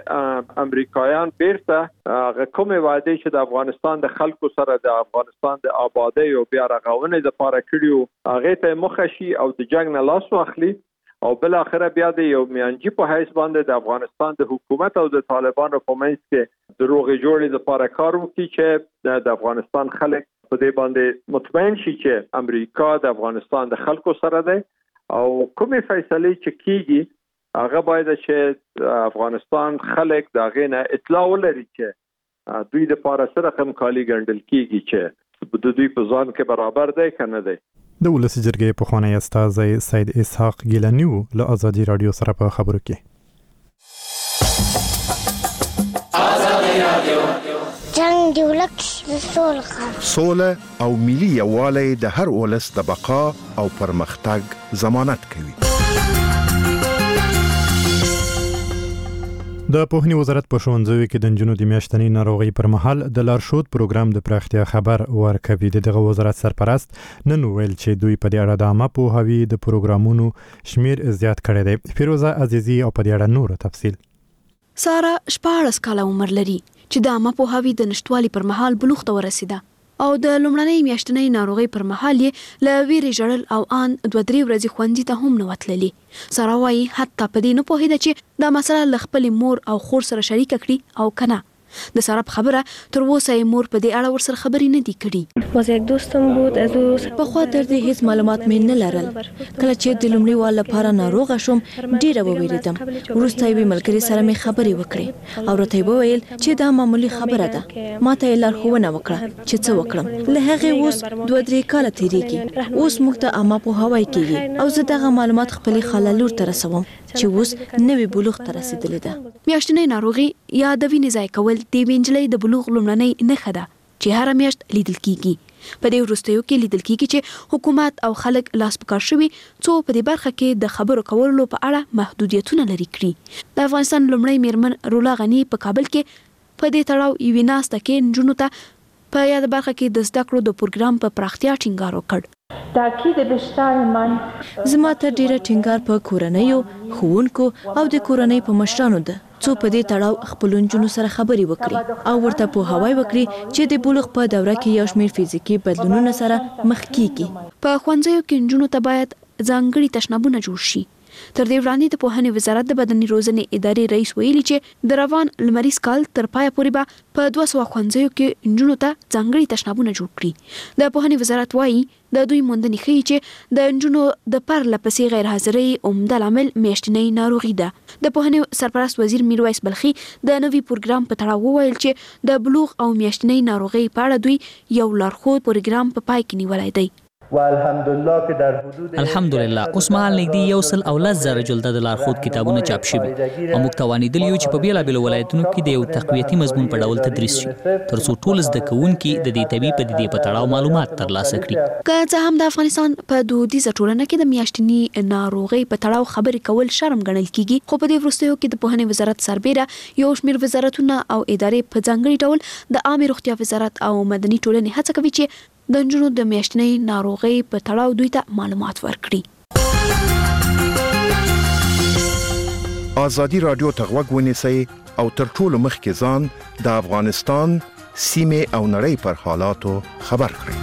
Speaker 15: چې امریکایان بیرته هغه کومې وعدې چې د افغانستان د خلکو سره د افغانستان د آبادی او بیا رغونې لپاره کړیو هغه ته مخه شي او د جنگ نه لاس واخلي او بل اخره بیا د یو میانجی په حیث باندې د افغانستان د حکومت او د طالبانو په منځ کې د روغې جوړې لپاره کار وکړي چې د افغانستان خلک په دې باندې مطمئن شي چې امریکا د افغانستان د خلکو سره ده او کومې فیصلې چې کیږي هغه باید چې افغانستان خلک د هغې نه اطلاع ولري چې دوی د لپاره څه رقم کالي ګڼل کیږي چې د دوی په ځان کې برابر دی که نه دی.
Speaker 1: د ولسي جرګې پخوانی استازی سید اسحاق ګیلاني له آزادي رادیو سره په خبرو کې.
Speaker 17: جنگ دی ولک سوله
Speaker 18: سوله او ملي یووالی د هر ولس د بقا او پرمختګ ضمانت کوي.
Speaker 1: د پوهنې وزارت په ښوونځیو کې د نجونو د میاشتنۍ ناروغۍ پر مهال د لارښود پروګرام د پراختیا خبر ورکوي. دغه وزارت سرپرست نن ویل چې دوی په دې اړه د عامه پوهاوي د پروګرامونو شمیر زیات کړی دی. فیروزه عزیزي او په دې اړه نور تفصیل.
Speaker 19: سارا شپاړس کاله عمر لري چې د عامه پوهاوي د نشټوالي پر مهال بلوغ ته ورسیده او د لومړنۍ میاشتنۍ ناروغۍ پر مهال یې له ویرې ژړل او ان دوه درې ورځې ښوونځي ته هم نه وتللې. سارا وایي حتی په دې نه پوهېده چې دا مسله له خپلې مور او خور سره شریکه کړي او که نه. د سارا په خبره تر اوسه یې مور په دې اړه ورسره خبرې نه دي کړي.
Speaker 20: باز یک دوستم بود از او
Speaker 2: پخوا تر دې هیڅ معلومات مې نه لرل. کله چې د لومړي وار لپاره ناروغه شوم ډیره وویریدم. وروسته یې ملګري سره مې خبرې وکړې او راته یې وویل چې دا معمولی خبره ده. ما ته یې لارښوونه وکړه چې څه وکړم. له هغې اوس دوه درې کاله تېرېږي. اوس موږ ته عامه پوهاوی کېږي او زه دغه معلومات خپلې خاله لور ته رسوم چې اوس نوې بلوغ ته رسېدلې ده.
Speaker 19: میاشتنۍ ناروغي یا د وینې ضایع کول د یوې نجلۍ د بلوغ لومړنۍ نښه ده چې هر میاشت لیدل کیږي. په دې وروستیو کې لیدل کیږي چې حکومت او خلک لاس پکار شوي څو په دې برخه کې د خبرو کولو په اړه محدودیتونه لري کړي. د افغانستان لومړی میرمن رولا غنی په کابل کې په دې تړاو یوې ناسته کې نجونو ته په یاد برخه کې د زده کړو د پروګرام په پراختیا ټینګار وکړ.
Speaker 20: تاکید بیشتر من
Speaker 2: زما ته ډیره ټینګار په کورنیو ښوونکو او د کورنۍ په مشرانو ده څو په دې تړاو خپل نجونو سره خبرې وکړي او ورته پوهاوی وکړي چې د بلوغ په دوره کې یو شمېر فزیکي بدلونونو سره مخ کیږي.
Speaker 19: په ښوونځیو کې نجونو ته باید ځانګړي تشنابونه جوړ شي. تر دې وړاندې د پوهنې وزارت د بدني روزنې ادارې رئیس ویلي چې د روان لمریز کال تر پایه پورې به په دوه سوه ښوونځیو کې نجونو ته ځانګړي تشنابونه جوړ کړي. د پوهنې وزارت وایي د دوی موندنې ښیي چې د نجونو د پرله پسې غیر حاضرۍ عمده لامل میاشتنۍ ناروغي ده. د پوهنې سرپرست وزیر میرویس بلخي د نوي پروګرام په تړاو وویل چې د بلوغ او میاشتنۍ ناروغۍ په اړه دوی یو لارښود پروګرام په پای کې نیولی دی.
Speaker 21: والحمدلله که در حدود
Speaker 13: الحمدلله اوس مهال نږدې یو سل او لس زره جلده د لارښود کتابونه چاپ شوي او موږ توانیدلی یو چې په بیلابیلو ولایتونو کې د یو تقویتي مضمون په ډول تدریس شي تر څو ټول زده کوونکي د دې طبي پدیدې په تړاو معلومات ترلاسه کړي.
Speaker 19: که څه هم د افغانستان په دودیزه ټولنه کې د میاشتنۍ ناروغۍ په تړاو خبرې کول شرم ګڼل کیږي خو په دې وروستیو کې د پوهنې وزارت سربېره یو شمېر وزارتونه او ادارې په ځانګړي ډول د عامه روغتیا وزارت او مدني ټولنې هڅه کوي چې د نجونو د میاشتنۍ ناروغۍ په تړاو دوی ته معلومات ورکړي.
Speaker 18: ازادي رادیو ته غوږ ونیسئ او تر ټولو مخکې ځان د افغانستان سیمې او نړۍ پر حالاتو خبر کړئ.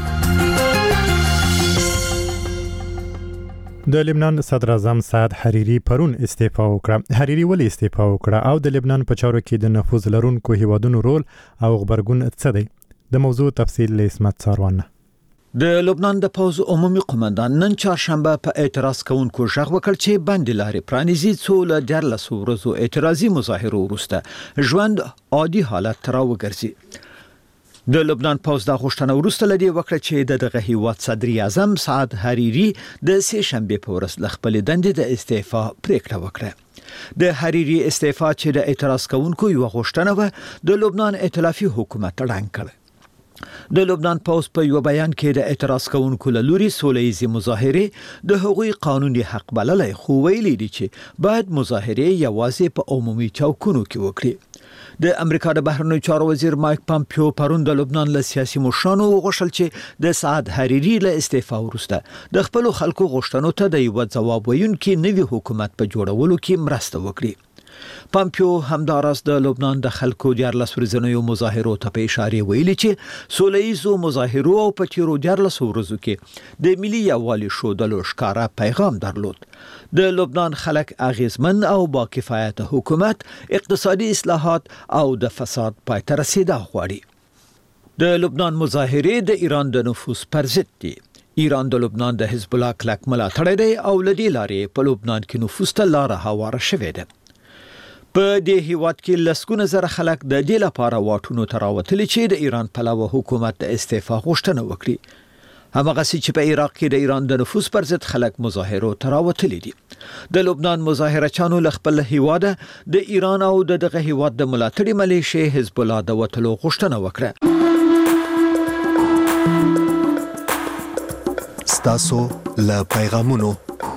Speaker 1: د لبنان صدر اعظم سعد حریری پرون استعفا وکړه. حریری ولې استعفا وکړه او د لبنان په چارو کې د نفوذ لرونکو هیوادونو رول او خبرګون څه دی؟ د موضوع تفصیل له اسمت ساروان.
Speaker 22: د لبنان د پوز عمومي قومندان نن چهارشنبه په اعتراض کوونکو ژغ وکړ چې باندې لارې پرانیزي څو له دیارلسو ورځو اعتراضي مظاهرو وروسته ژوند عادي حالت ته راوګرځي. د لبنان پوز د غوښتنه وروسته لدی وکړه چې د دغه هیواد صدر اعظم سعد حریری د سه شنبه په ورځ ل خپل دندې د استعفا پریکړه وکړه. د حریری استعفا چې د اعتراض کوونکو یو غوښتنه و د لبنان ائتلافي حکومت ړنګ کړ. د لبنان پوز په یو بیان کې د اعتراض کوونکو له لوري سولهییزې مظاهره د حقوقي قانوني حق بللای خو ویلي دي چې باید مظاهره یوازې په عمومي چوکونو کې وکړي. د امریکا د بهرنیو چارو وزیر مایک پامپیو پرون د لبنان له سیاسي مشرانو وغوښتل چې د سعد حریری له استعفا وروسته د خپل خلکو غوښتنو ته د یو ځواب ویونکي نوي حکومت په جوړولو کې مرسته وکړي. پامپیو همداراز د لبنان د خلکو دیارلس ورځنیو مظاهرو ته په اشاره ویلي چې سولهییزو مظاهرو او په تیرو دیارلسو ورځو کې د ملي یووالي ښودلو ښکاره پیغام درلود. د لبنان خلک اغیزمن او با کفایت حکومت، اقتصادي اصلاحات او د فساد پای ته رسیدل غواړي. د لبنان مظاهره د ایران د نفوذ پر ضد دي. ایران د لبنان د حزب الله کلک ملاتړی دی او لدی لارې په لبنان کې نفوذ ته لار هواره شوې ده. په دې هیواد کې لسګونه زره خلک د دې لپاره واټونو ته راوتلي چې د ایران پلوه حکومت د استعفا غوښتنه وکړي. همغسې چې په عراق کې د ایران د نفوذ پر ضد خلک مظاهرو ته راوتلي دي. د لبنان مظاهرچیانو له خپل هیواده د ایران او د دغه هیواد د ملاتړي ملیشې حزب الله د وتلو غوښتنه وکړه.
Speaker 23: ستاسو له پیغامونو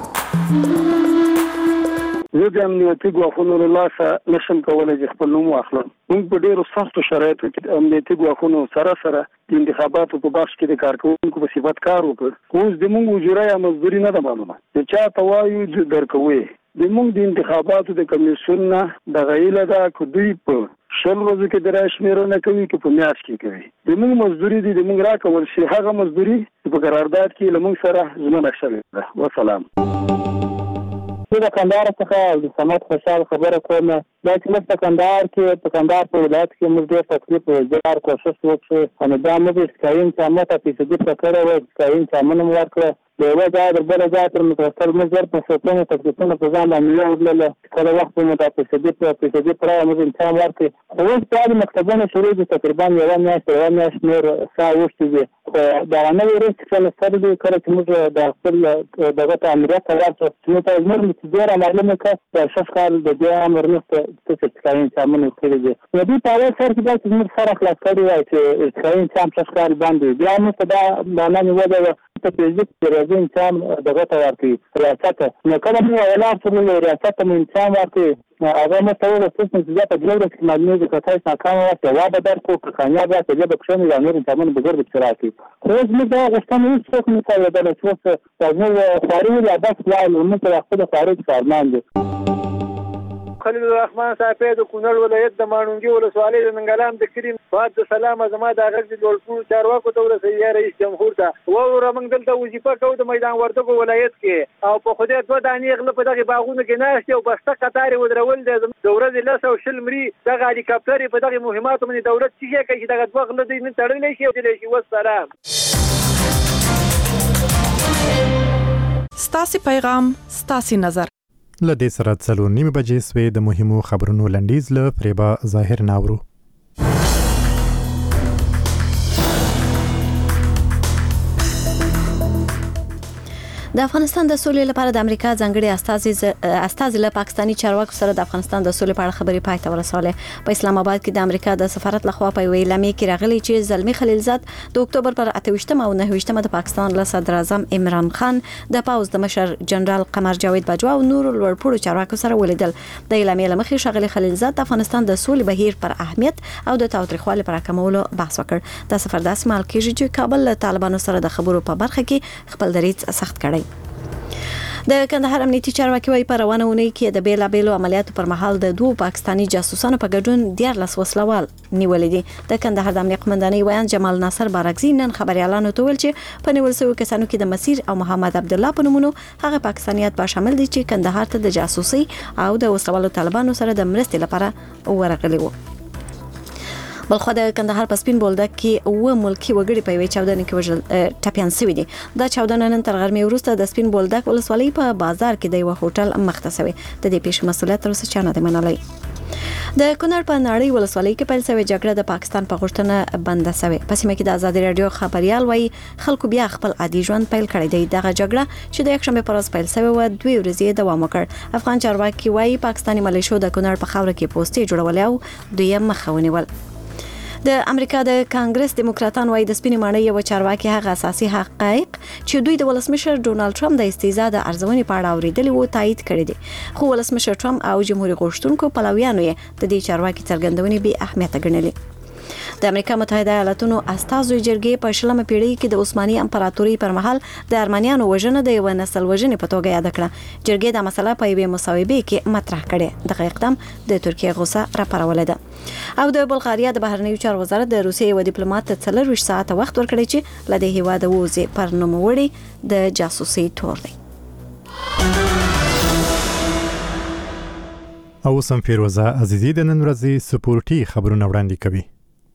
Speaker 24: زه د امنیتي ګواښونو له لاسه نشم کولی چې خپل نوم واخلم. موږ په ډېرو سختو شرایطو کې د امنیتي ګواښونو سره سره د انتخاباتو په بخش کې د کارکوونکو په صفت کار وکړ. اوس زموږ اجوره یا مزدوري نه ده معلومه. چې چا ته وایو چې درکوي. زموږ د انتخاباتو د کمیسیون نه دغه هیله ده که دوی په شل ورځو کې د راشمېرنه کوي که په میاشت کې کوي. زموږ مزدوري دي د موږ راکول شي هغه مزدوري چې په قرارداد کې له موږ سره ژمنه شوې ده. وسلام.
Speaker 25: زه د کندهار څخه د صمد خوشحال خبره کوم. دا چې موږ په کندهار کې په کندهار په ولایت کې موږ ډېر تکلیف وزار کوشش وکړو نو دا موږ سکاین چې ماته فیصدي پکړه و سکاین چې موږ ورکړه د یو ځای د بل ځای تر متوسط مزر په څومره تکلیفونه په ځان باندې ورلله کله وخت مو ته فیصدي په فیصدي پر موږ انسان ورکړي. اوس په دې مکتبونو شروع دي تقریبا یو میاشت یو میاشت نور سا وشتي دا نه ورته چې سره دې کړ چې موږ د خپل دغه تعمیرات راځو چې تاسو موږ چې ډیر معلومه کړه د شخص کار د دې امر نه څه څه کارین سامان ورکړي دي نو دې په اړه سره چې موږ سره خلاص کړی وای چې کارین سام شخص کار باندې بیا موږ دا معنا نیولې ته چې چې راځي سام دغه ته ورکړي ریاست نو کله موږ ولا څه ریاست مو سام ورکړي هغه متوله څه چې په دغه کې معلومه ده چې تاسو ناکام واسه وا به درکو که کامیاب واسه به بخښنه د امیر سامان بزرګ اشتراکي خو موږ دا غوښتنه هیڅ څوک نه کوي دا چې تاسو خاري یا بس لا موږ ته خپل خارج کارمان دي
Speaker 3: خلیل الرحمن صاحب د کونړ ولایت د مانونګي ولسوالۍ د ننګلام د کریم فاد سلام زما د غږ د ولپور چارواکو ته ورسېږي رئیس جمهور ته و موږ دلته وظیفه کوو د میدان وردګو ولایت کې او په خوده دوه دانې غله په دغه باغونو کې ناشته او بسته قطار ودرول د ورځې لس او شل مري دغه هلیکاپټر په دغه مهماتو باندې دولت چې کوي دغه دوه غله دې نه تړلې شي او دې شي والسلام.
Speaker 5: ستاسي پیغام ستاسي نظر
Speaker 1: لدې سره څلور نیمه بجې سوې د مهمو خبرونو لنډیز له فریبا ظاهر ناورو.
Speaker 2: د افغانستان د سولې لپاره د امریکا ځانګړي استازي استازي له پاکستاني چارواکو سره د افغانستان د سولې په اړه خبرې پای ته ورسولې. په اسلام آباد کې د امریکا د سفارت لخوا په ویلامې کې راغلي چې زلمی خلیلزاد د اکتوبر پر اته ویشتمه او نهه ویشتمه د پاکستان له صدر اعظم عمران خان د پاوز د مشر جنرال قمر جاوید باجوا او نور لوړپوړو چارواکو سره ولیدل. د ویلامې لمخې شغلي خلیلزاد د افغانستان د سولې بهیر پر اهمیت او د تاوتریخوالي پر کمولو بحث وکړ. د سفر د اسمال کې چې کابل له طالبانو سره د خبرو په برخه کې خپل دریځ سخت کړی. د کندهار امنیتي چارواکي وايي په روانه اونۍ کې د بیلا بیلو عملیاتو پر مهال د دوه پاکستاني جاسوسانو په ګډون دیارلس وسلوال نیولې دي. د کندهار د امنیت قومندانۍ ویان جمال ناصر بارکزي نن خبريالانو ته ویل چې په نیول شوی کسانو کې د مسیر او محمد عبد الله په نومونو هغه پاکستانیات به شامل دي چې کندهار ته د جاسوسي او د وسلوالو طالبانو سره د مرستې لپاره ورغلي وو. بلخو د کندهار په سپین بولدک کې و ملکی وګړي په وی چاودنه کې وژل ټاپیان سوي دي. دا چاودنه نن تر غرمې وروسته د سپین بولدک ولسوالۍ په بازار کې د یو هوټل مخته سوي. د دې پیښې مسؤلیت تر اوسه چا نه دی منلی. د کونړ په ناړۍ ولسوالۍ کې پیل شوی جګړه د پاکستان په غوښتنه بنده شوی. په سیمه کې د ازادي رادیو خبريال وایي خلکو بیا خپل عادي ژوند پیل کړی دی. دغه جګړه چې د یکشنبه پر ورځ پیل شوی و دوی ورځې دوام وکړ. افغان چارواکي وایي پاکستاني ملیشو د کونړ په خاور کې پوسټي جوړول او دوی مخه ونیول. د امریکا د کانګرس دیموکراتان وايي د سپینې ماڼۍ یو چارواکي هغه اساسي حقایق چې دوی د ولسمشر ډونالد ټرمپ د استیزا د ارزونې په اړه اوریدلي وو تایید کړی دي. خو ولسمشر ټرمپ او جمهوریت غوښتونکو پلویانو یې د دې چارواکي څرګندونې بې اهمیت ګڼلې. د امریکا متحده ایالاتونو استازو جرګې په شلمه پیړۍ کې د عثماني امپراتوري پر مهال د ارمنیانو وژنه د یو نسل وژنې په توګه یاد کړه. جرګې د مسله په یوه مصاحبه کې مطرح کړه. دغه اقدام د ترکیه غوسه راپارولې ده. او د بلغاریا د بهرنیو چارو وزارت د روسیې یو ډیپلوماټ ته څلور ساعت وخت ورکړی چې له دې هیواده وځي پر نوموړي د جاسوسي تور دی.
Speaker 1: او سم فیروزه عزیزی د نن ورځې سپورتي خبرونه وړاندې کوي.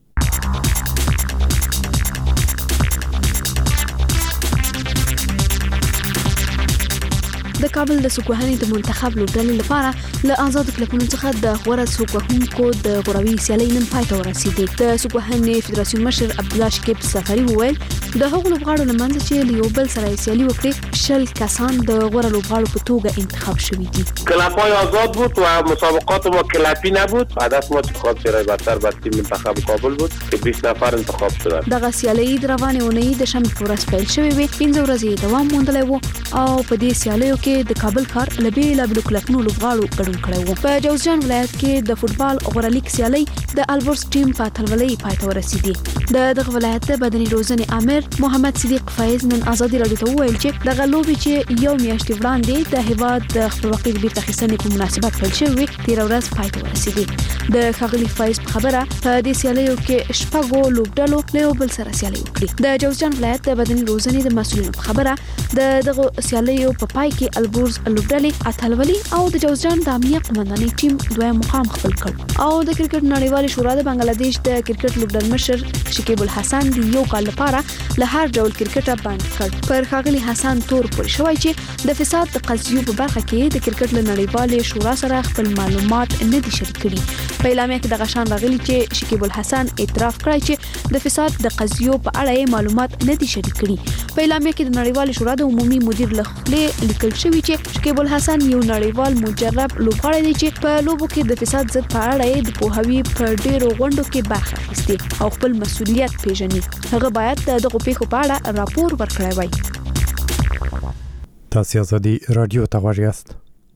Speaker 19: د کابل د سوکوهنې د منتخب لوبډلې لپاره له آزاد کلبونو څخه د غوړه سوکوهونکو د غوړوي سیالۍ نن پای ته ورسېدې. د سوکوهنې فدراسیون مشر عبد الله شکیب سفری وویل د هغو لوبغاړو لمنځه چې له یو بل سره سیالي وکړي شل کسان د غوړه لوبغاړو په توګه انتخاب شوي دي.
Speaker 9: کلاپای آزاد بود و مسابقات ما کلاپی نبود. هدف ما انتخاب سیرای برتر به تیم منتخب کابل بود که بیست نفر انتخاب شدند. دغه سیالۍ د روانې اونۍ د شنبې په ورځ پیل شوې وې. پنځه ورځې دوام موندلی و او په دې سیالیو کې د کابل ښار له بېلابېلو کلبونو لوبغاړو ګډون کړی و. په جوزجان ولایت کې د فوټبال غوره لیګ سیالۍ د البرز ټیم په اتلولۍ پای ته ورسېدې. د دغه ولایت د بدني روزنې امیر محمد صدیق فایز نن ازادي راډیو ته وویل چې دغه لوبې چې یو میاشتې وړاندې د هیواد د خپلواکۍ د بیرته اخیستنې په مناسبت پیل شوې تېره ورځ پای ته ورسېدې. د ښاغلي فایز په خبره په دې سیالیو کې شپږو لوبډلو له یو بل سره سیالۍ وکړي. د جوزجان ولایت د بدني روزنې د مسؤلینو په خبره د دغه سیالیو په پای کې البرز لوبډلې اتلولي او د جوزجان د امنیت قومندانۍ ټیم دویم مقام خپل کړ. او د کرکټ نړیوالې شورا د بنگلاديش د کرکټ لوبډل مشر شکیب الحسن د یو کال لپاره له هر ډول کرکټ بند کړ. پر ښاغلي حسن تور پورې شوی چې د فساد د قضیو په برخه کې د کرکټ له نړیوالې شورا سره خپل معلومات نه دي شریک کړي.
Speaker 19: په اعلامیه کې د غشان راغلي چې شکیب الحسن اعتراف کړی چې د فساد د قضیو په اړه معلومات نه دي شریک کړي. په اعلامیه کې د نړیوال شورا د عمومي مدیر لخوا لیکل شوی چې شکیب الحسن یو نړیوال مجرب لوبغاړی دی چې په لوبو کې د فساد ضد په اړه د پوهاوی پر ډیرو غونډو کې برخه اخیستې او خپل مسؤلیت پیژني. هغه باید دغه پیښو په اړه راپور ورکړی وای.
Speaker 1: تاسو ازادي رادیو ته غواړئ یاست.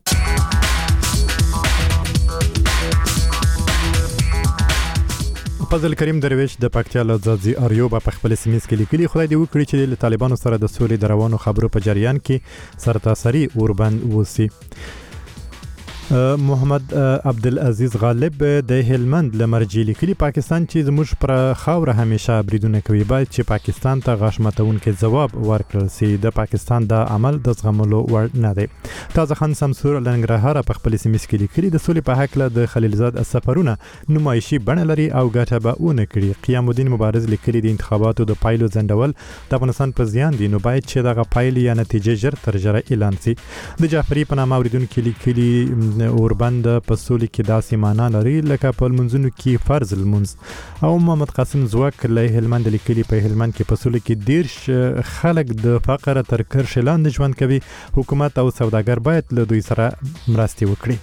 Speaker 1: فضل کریم درویش د پکتیا له ځاځي اریوب په خپل سیمز کې لیکلي خدای دې وکړي چې له طالبانو سره د سولې د روانو خبرو په جریان کې سرتاسري اوربند وسی. محمد عبدالعزیز غالب د هلمند لمرجی لیکلي پاکستان چې زموږ پر خاور همیشه بریدونه کوي باید چې پاکستان ته غاښمتون کې جواب ورکړل سي. د پاکستان د عمل د زغملو وړ نه دی. تازه خان سمسور لنګرهار په خپل سیمز کې لیکلي د سولې په حق له د خلیلزاد سفرونه نمایشي بڼه لري او ګټه به ونه کړي. قیام الدین مبارز لیکلي د انتخاباتو د پایلو ځندول د افغانستان په زیان دي نو باید چې دغه پایلې یا نتیجې ژر تر ژره اعلان سي. د جعفری په نامه اوریدونکو لیکلي اوربند په سولې کې داسې معنا لري لکه په لمونځونو کې فرض لمونځ. او محمد قاسم زوک له هلمند لیکلي په هلمند کې په سولې کې ډیر خلک د فقر تر کرښې لاندې ژوند کوي. حکومت او سوداګر باید له دوی سره مرستې وکړي.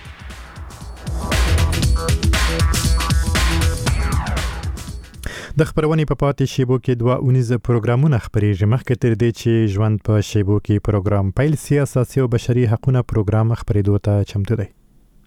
Speaker 1: د خبرونې په پاتې شیبو کې دوه اونیز پروګرامونه خبرېږي. مخکې تر دې چې ژوند په شیبو کې پروګرام پیل سي اساسي او بشري حقوقو پروګرام خبرېدو ته چمتو دی.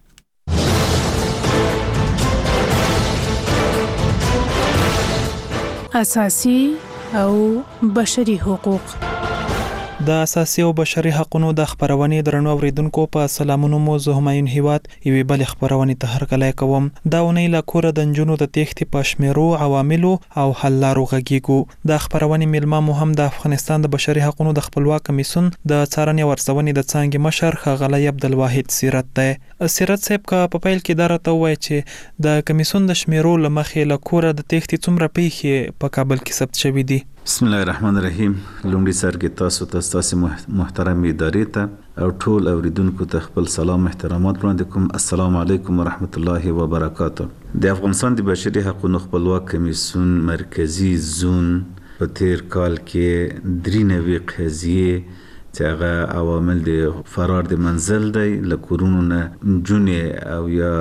Speaker 4: اساسي او بشري حقوق.
Speaker 7: د اساسي او بشري حقوقو د خبرونې درنو اوریدونکو په سلامونو مو زه همایون هیواد یوې بل خبرونې ته هرکلی کوم. دا ونې له کوره د نجونو د تېښتې په شمیرو عواملو او حل لارو غږیږو. د خبرونې میلمه مو هم د افغانستان د بشري حقوقو د خپلواک کمیسیون د څارنې او ارزونې د څانګې مشر ښاغلی عبدالواحد سیرت دی. سیرت صاحب که په پیل کې دا راته ووایي چې د کمیسیون د شمیرو له مخې له کوره د تېښتې څومره پیښې په کابل کې ثبت شوي دي؟
Speaker 8: بسم الله الرحمن الرحیم. لومړي سر کې تاسو ته ستاسو محترم ادارې ته او ټول اوریدونکو ته خپل سلام احترامات وړاندې کوم. السلام علیکم ورحمت الله وبرکاته. د افغانستان د بشري حقوقو خپلواک کمیسیون مرکزی زون په تیر کال کې درې نوي قضیې چې هغه عوامل د فرار د منزل دی له کورونو نه نجونې او یا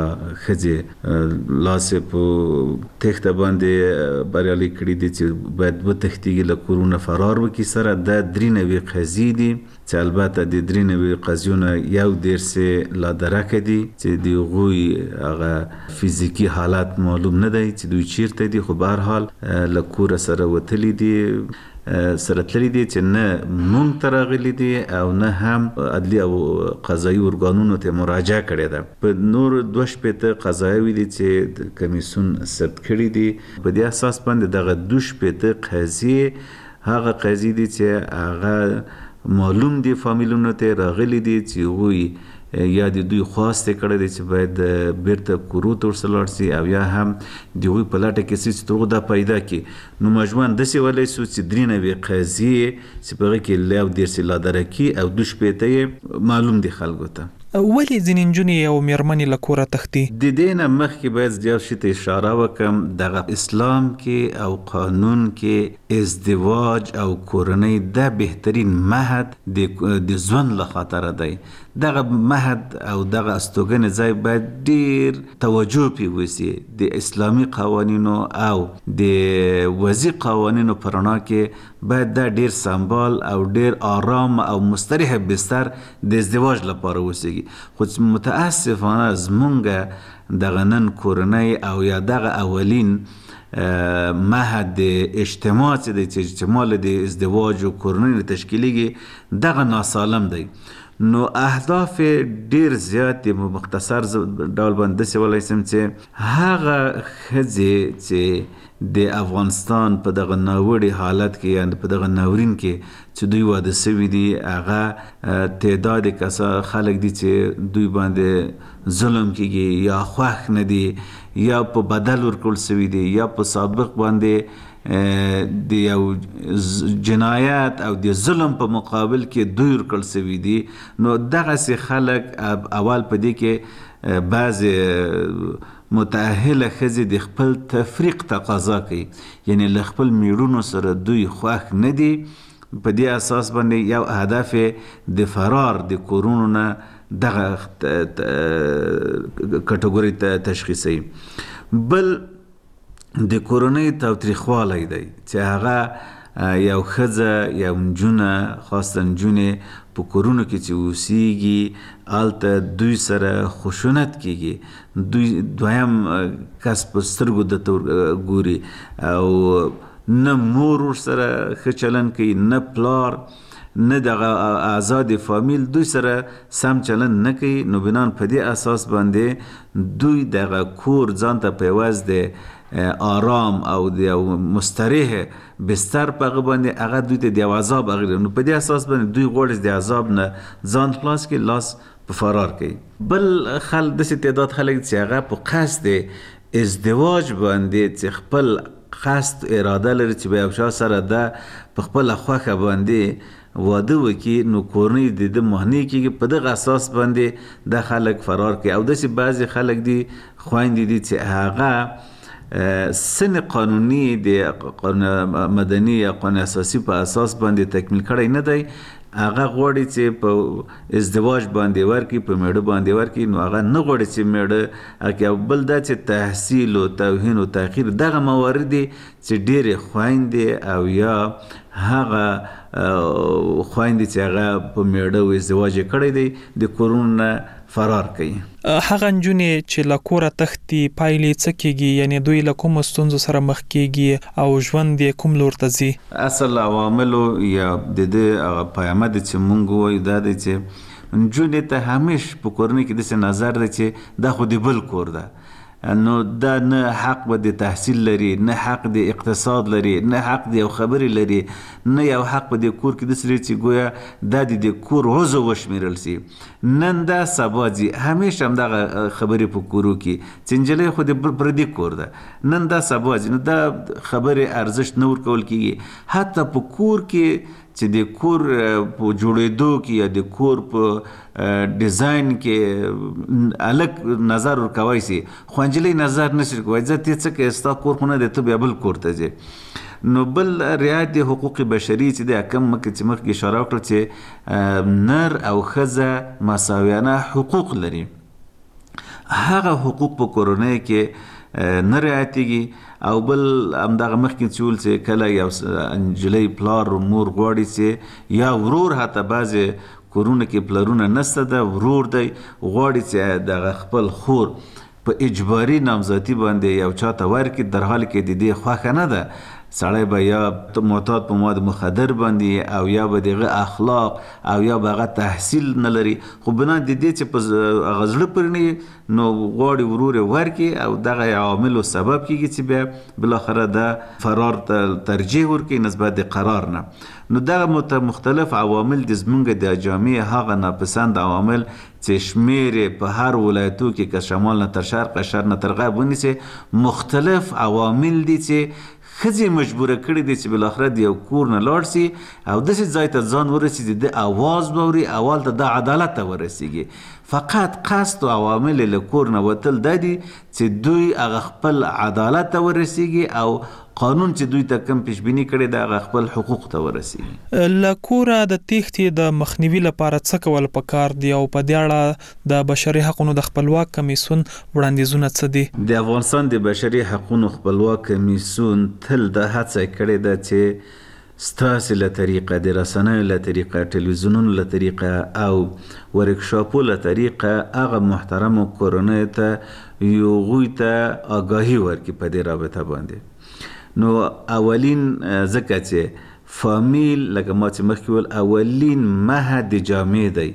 Speaker 8: ښځې لاسې په تېښته باندې بریالي کړي دي چې باید وتښتېږي له کورونو فرار وکړي. سره دا درې نوي قضیې دي چې البته د درې نوي قضیو نه یو دېرسې لا درکه دي چې د هغوی هغه فزیکي حالت معلوم نه دی چې دوی چیرته دي، خو به هر حال له کوره سره وتلي دي، سره تللی دي چې نه مونږ ته راغلي دي او نه هم عدلي او قضایي ارګانونو ته مراجعه کړې ده. په نور دوه شپېته قضایاوې دي چې د کمیسیون ثبت کړي دي. په دې اساس باندې دغه دوه شپېته قضیې هغه قضیې دي چې هغه معلوم دي فامیلونو ته راغلي دي چې هغوی یا د دوی خواسته کړی دی چې باید بیرته کورو ته ورسره لاړ شي او یا هم د هغوی په لټه کې شي چې هغه دا پیدا کړي. نو مجموعاً داسې ویلی شو چې درې نوي قضیې چې په هغې کې یو دېرس لادرکي او دوه شپېته یې معلوم دي خلکو ته.
Speaker 7: ولې ځینې نجونې او میرمنې له کوره تښتي؟
Speaker 8: د دې نه مخکې باید یو شي ته اشاره وکړم. دغه اسلام کې او قانون کې ازدواج او کورنۍ دا بهترین مهد د ژوند له خاطره دی. دغه مهد او دغه استوګنې ځای باید ډیر توجه پې وسي. د اسلامي قوانینو او د وضعي قوانینو په رڼا کې باید دا ډیر سمبال او ډیر آرام او مستریح بستر د ازدواج لپاره وسیږي. خو متاسفانه زمونږ دغه نن کورنۍ او یا دغه اولین مهد د اجتماع چې دی چې اجتماع د ازدواج او کورنۍ تشکیلیږي دغه ناسالم دی. نو اهداف ډیر زیات دي. مختصر ډول باندې داسې ویلی شم چې هغه ښځې چې د افغانستان په دغه ناوړي حالت کې یا په دغه ناورین کې چې دوی واده سوي دي هغه تعداد کسا خلک دي چې دوی باندې ظلم کېږي یا خوښ نه دي یا په بدل ورکړل سوي دي یا په سابق باندې د یو جنایت او د ظلم په مقابل کې دوی ورکړل سوي دي. نو دغسې خلک اول په دې کې بعضې متأهله ښځې د خپل تفریق تقاضا کوي، یعنی له خپل میړونو سره دوی خوښ نه دي. په دې اساس باندې یو هدف د فرار د کورونو نه دغه کټګوري ته تشخیصي. بل د کورنۍ تاوتریخوالی دی چې هغه یو ښځه یو نجونه خاصه نجونې په کورونو کې چې اوسیږي هلته دوی سره خشونت کیږي، دوی دویم کس په سترګو درته ګوري او نه مور ورسره ښه چلند کوي، نه پلار، نه دغه آزاد فامیل دوی سره سم چلند نه کوي. نو بنان په دې اساس باندې دوی دغه کور ځان ته په عوض د آرام او د مستریح بستر په هغه باندې هغه دوی ته د عذاب اغیره. نو په دې اساس باندې دوی غواړي د عذاب نه ځان خلاص کړي، لاس په فرار کوي. بل خل داسې تعداد خلک چې هغه په قصد ازدواج باندې چې خپل قصد اراده لري چې به یو چا سره ده په خپله خوښه باندې واده وکړي، نو کورنۍ د ده مهنی کېږي. په دغه اساس باندې دا خلک فرار کوي. او داسې بعضې خلک دي خویندې دي چې هغه سن قانوني د قانون مدني یا قانون اساسي په اساس باندې تکمیل کړی نه دی، هغه غواړي چې په ازدواج باندې ورکړي، په میړه باندې ورکړي. نو هغه نه غواړي چې میړه او بل دا چې تحصیل او توهین او تاخیر دغه موارد دي چې ډېرې خویندې او یا هغه خویندې چې هغه په میړه او ازدواج یې کړی دی د کورونو نه فرار کوي.
Speaker 7: هغه نجونې چې له کوره تښتي پایلې څه کیږي، یعنی دوی له کومو ستونزو سره مخ کیږي او ژوند یې کوم لور ته ځي؟
Speaker 8: اصل عواملو یا د دې هغه پیامه دی چې مونږ وایو دا دی چې نجونې ته همیش په کورنۍ کې داسې نظر دی چې دا خو د بل کور ده، نو دا نه حق به د تحصیل لري، نه حق د اقتصاد لري، نه حق د یو خبرې لري، نه یو حق په د کور کې داسې لري چې ګویا دا د کور عضو وشمیرل سي. نن دا سبا ځي همیشه همدغه خبرې په کورو کې چې نجلۍ خو د پردي کور ده، نن دا سبا ځي. نو دا خبرې ارزښت نه ورکول کېږي. حتی په کور کې چې د کور په جوړېدو کې یا د کور په ډیزاین کې الګ نظر ورکوای سي، خو نجلۍ نظر نشي کولی ځکه ته څه کوې، ستا کور خو نه دی، ته بیا بل کور ته ځې. نو بل رعایت د حقوق بشري چې د کم مخکې چې مخکې اشاره وکړه چې نر او ښځه مساویانه حقوق لري، هغه حقوق په کورنۍ کې نه رعایتېږي. او بل همدغه مخکې چې ویل چې کله یو نجلۍ پلار مور غواړي چې یا ورور، حتی بعضې کورونه کې پلرونه نسته ده، ورور دی غواړي چې دغه خپل خور په اجباري نامزدي باندې یو چا ته ورکړي، در حال کې د دې خوښه نه ده. سړی به یا معتاد په مواد مخدر باندې او یا به دغه اخلاق او یا به هغه تحصیل نه لري، خو بنا د دې چې په هغه زړه پورې نه نو غواړي ورور یې ورکړي او دغه عواملو سبب کېږي چې بیا بالاخره د فرار ته ترجیح ورکړي نسبت د قرار نه. نو دغه مختلف عوامل د زمونږ د جامعې هغه ناپسند عوامل چې شمیر په هر ولایتو کې که شمال نه تر شرق، شرق نه تر غرب ونیسي، مختلف عوامل دي چې ښځې مجبوره کړي دي چې بالاخره د یو کور نه لاړ سي او داسې ځای ته ځان ورسېږي د اواز به اوري، اول ته د عدالت ته ورسېږي. فقط قصد او عوامل له کور نه وتل دا دي چې دوی هغه خپل عدالت ته ورسېږي او قانون چې دوی ته کم پیشبینی کړي د هغه خپل حقوق ته ورسېږي.
Speaker 7: له کوره د تېښتې د مخنیوي لپاره څه کول پکار دي او په دې اړه د بشري حقونو د خپلواک کمیسیون وړاندیزونه څه دي؟
Speaker 8: د افغانستان د بشري حقونو خپلواک کمیسیون تل د هڅه کړې ده چې ستاسې له طریقه، د رسنیو له طریقه، ټلویزیونونو له طریقه او ورکشاپو له طریقه هغه محترمو کورنیو ته هغوی ته آګاهي ورکړي په دې رابطه باندې. نو اولین ځکه چې فامیل لکه ما چې مخکې ویل اولین مهد د جامعې دی،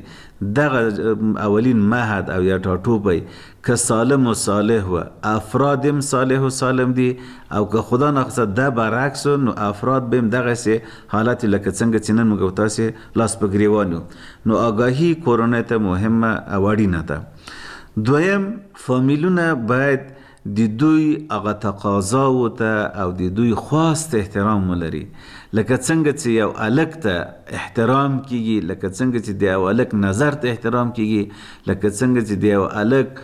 Speaker 8: دغه اولین مهد او یا ټاټوبی که سالم و صالح و افراد هم صالح و سالم دي او که خدا نخواسته دا برعکس نو افراد به هم دغسې حالت لکه څنګه چې نن موږ تاسې لاس په ګریوان یو. نو آګاهي کورنۍ ته مهمه او اړینه ده. دویم فامیلونه باید د دوی هغه تقاضاو ته او د دوی خواست احترام ولري، لکه څنګه چې یو الک ته احترام کیږي، لکه څنګه چې د یو الک نظر ته احترام کیږي، لکه څنګه چې د یو الک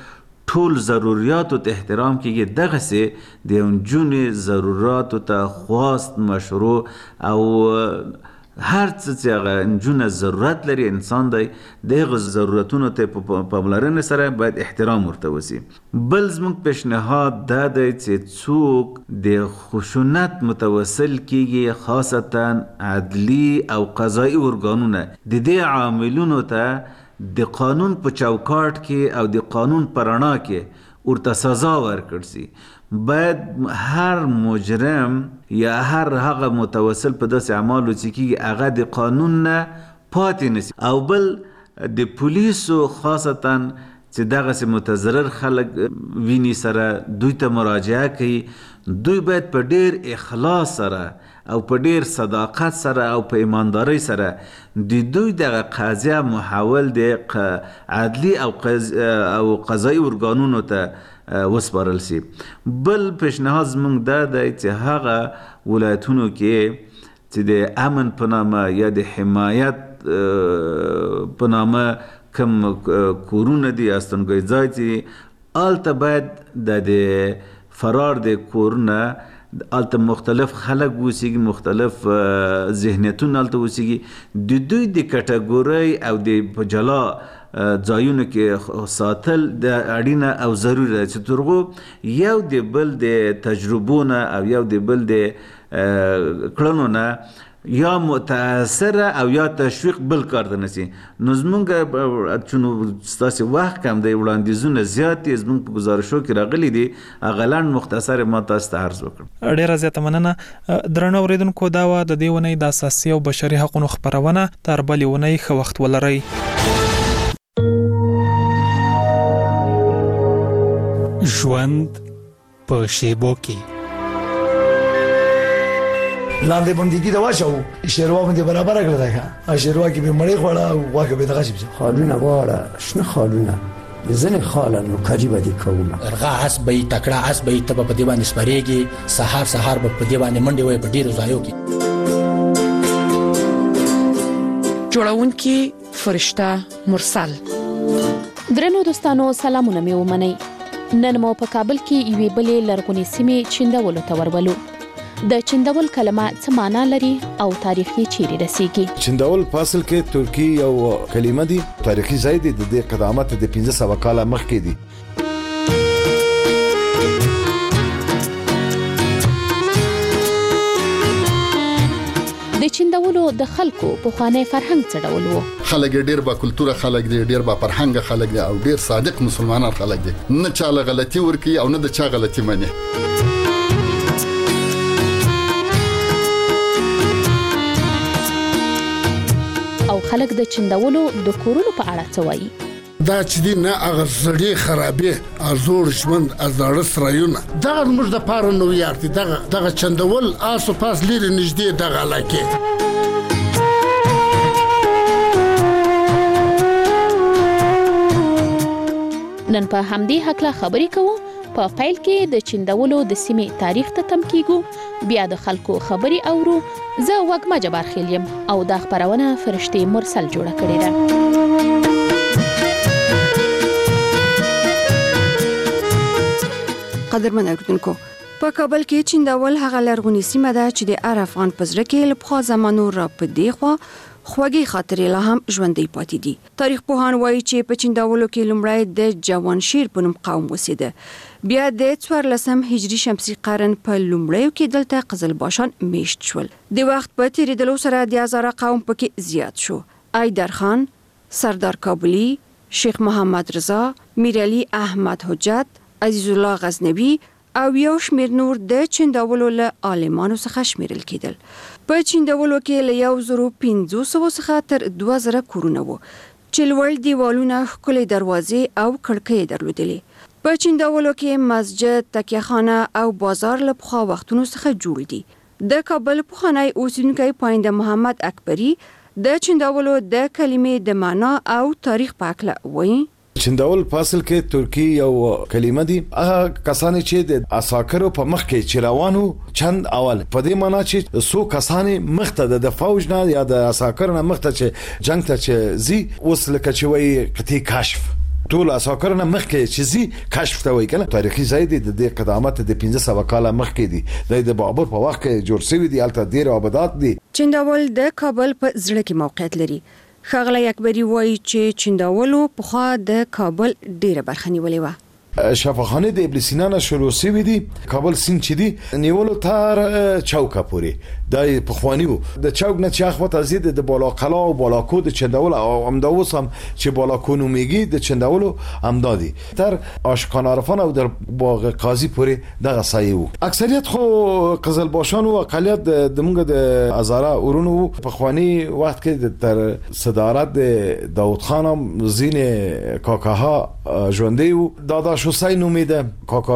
Speaker 8: ټول ضرورتو ته احترام کیږي، دغه سه د انجونې ضرورتو ته خواست مشروع او هر څه چې هغه انجونه ضرورت لري انسان دی دغه ضرورتونو ته په پاملرنې سره باید احترام ورته وسی. بل زموږ پیشنهاد دا دی چې څوک د خشونت متوسل کیږي خاصتا عدلی او قضایي ارګانونه د دې عاملونو ته د قانون په چوکاټ کې او د قانون په رڼا کې ورته سزا ورکړل شي. باید هر مجرم یا هر هغه متوسل په داسې اعمالو چې کیږي هغه د قانون نه پاتې نشي. او بل د پولیسو خاصتا چې دغه متضرر خلک ویني سره دوی ته مراجعه کوي، دوی باید په ډیر اخلاص سره او په ډیر صداقت سره او په ایمانداري سره د دوی دغه قضیه محول د عدلی او او قضایي ارګانونو ته وسپارل شي. بل پیشنهاد زموږ دا دی چې هغه ولایتونو کې چې د امن په نامه یا د حمایت په نامه کم کورونه دي استنګي ځای چې آلته باید د فرار د کورونه آلته مختلف خلق وسیږي، مختلف ذهنیتونه آلته وسیږي، د دوی د کټګوري او د جلا ځایونو کې ساتل د اړینه او ضروري ده چې ترغو یو د بل د تجربونه او یو د بل د کړنو نه یا متاثره او یا تشویق بل کار ته نسی. نو زمونږ چونو ستاسې وخت کم دی وړاندیزونه زیات دي زمونږ په ګزارشو کې راغلي دي، هغه لنډ مختصر ما تاسو ته عرض وکړم.
Speaker 7: ډیره زیاته مننه درنو اوریدونکو. دا و د دې ونې د اساسي او بشري حقوقو خبرونه. تر بلې ونې ښه وخت ولرئ.
Speaker 6: ژوند په شیبو کې
Speaker 10: لاندې بندګي دا واچو شیروا باندې برابر کړل دا شیروا کې به مړې خوړه او واکه به دغه شي
Speaker 11: خالونه واړه شنه خالونه ځنه خالن کاجی باندې کوم
Speaker 12: ارغا اس به تکړه اس به تب په دی باندې سپریږي سحر سحر په دی باندې منډي وي په ډیرو ځایو کې
Speaker 5: جوړون کې فرشتہ مرسل.
Speaker 14: درنو دوستانو سلامونه مې ومنئ. نن مو په کابل کې یوې بلې لرغونې سیمې چندولو ته ورولو. د چندول کلمه څه معنا لري او تاریخ یې چیرې رسیږي؟
Speaker 26: چندول په اصل کې ترکی یو کلمه دي، تاریخي ځای دی، د قدامت د پنځه سوه کاله مخکې دی.
Speaker 14: د چندولو د خلکو په خوانه فرهنګ څه ډول وو؟
Speaker 27: خلک ډیر با کلتوره خلک دي، ډیر با فرهنګ خلک دي او ډیر صادق مسلمانان خلک دي، نه چاله غلطي ورکی او نه د چا غلطي مني.
Speaker 14: او خلک د چندولو د کورونو په اړه څه وایي؟
Speaker 28: دا چې دی نه هغه زړې خرابې ازور ژوند ازاړه سرایونه دغه موږ د پاره نو یارتي دغه دغه چندول آسو پاس لري نږدې دغه علاقه.
Speaker 14: نن په همدې حق خبرې کوو. په فایل کې د چندولو د سیمې تاریخ ته تم کیږو، بیا د خلکو خبري اورو. زه وګما جبار خیلیم او دا خبرونه فرشتي مرسل جوړه کړې ده.
Speaker 29: قدرمن اوریدونکو، په کابل کې چندول هغه لرغونی سیمه ده چې د هر افغان پزړه کې له پخوا زمانو را پدې خو خوږی خاطرې لا هم ژوندۍ پاتې دي. تاریخ پوهان وایي چې په چندولو کې لومړی د جوانشیر په نوم قوم اوسېده، بیا د څوارلسم هجري شمسي قرن په لومړیو کې دلته قزلباشان میشت شول. د وخت په تیریدلو سره د هزاره قوم پکې زیات شو. ایدر خان، سردار کابلی، شیخ محمد رضا، میرعلی احمد حجت، عزیز الله غزنوی او یو شمیر نور د چندولو له عالمانو څخه شمیرل کېدل. په چندولو کې له یو زرو پنځه سوه څخه تر دوه زره کورونه وو چې لوړ دیوالونه، ښکلې دروازې او کړکۍ درلودلې. په چندولو کې مسجد، تکیه خانه او بازار له پخوا وختونو څخه جوړ دي. د کابل پخوانی اوسیدونکی پاینده محمد اکبری د چندولو د کلمې د معنا او تاریخ په اړه وایي.
Speaker 26: چندول په اصل کې ترکی یو کلمه دي، هغه کسان چې د اساکرو په مخ کې چروانو چند اول په دې معنی چې سو کسان مخته د فوج نه یا د اساکر نه مخته چې جنگ ته چې زی اوس لکه چې وایي قطعي کشف ټول اساکر نه مخکې چې زی کشف ته وای کنه تاریخي ځای دی د قدامت د پنځه سوه کاله مخکې دی د بابر په وخت کې جوړ شوی دی البته ډیر آبادات دي.
Speaker 29: چنداول د کابل په زړه کې موقعیت لري. ښاغلی اکبري وایي چې چنداولو پخوا د کابل ډیره برخه نیولې وه.
Speaker 26: شفاخانه د ابن سینا نه شروع شوی دی. کابل سیند چې دی نیولو تر چوکه پورې د پخوانی وو د چوک نه چې اخوا تزید د بالا قلا او بالا کو د چنداول او امداوس هم چې بالا کو نومیږي د چنداول امدادي تر آشکان عرفان او در باغ قاضی پورې دغه سایه وو. اکثریت خو قزلباشان او اقلیت د موږ د ازاره ورونو پخوانی وخت کې تر صدارت د داوود خان هم زین کاکاها ژوندې وو. دادا حسین امیده کاکا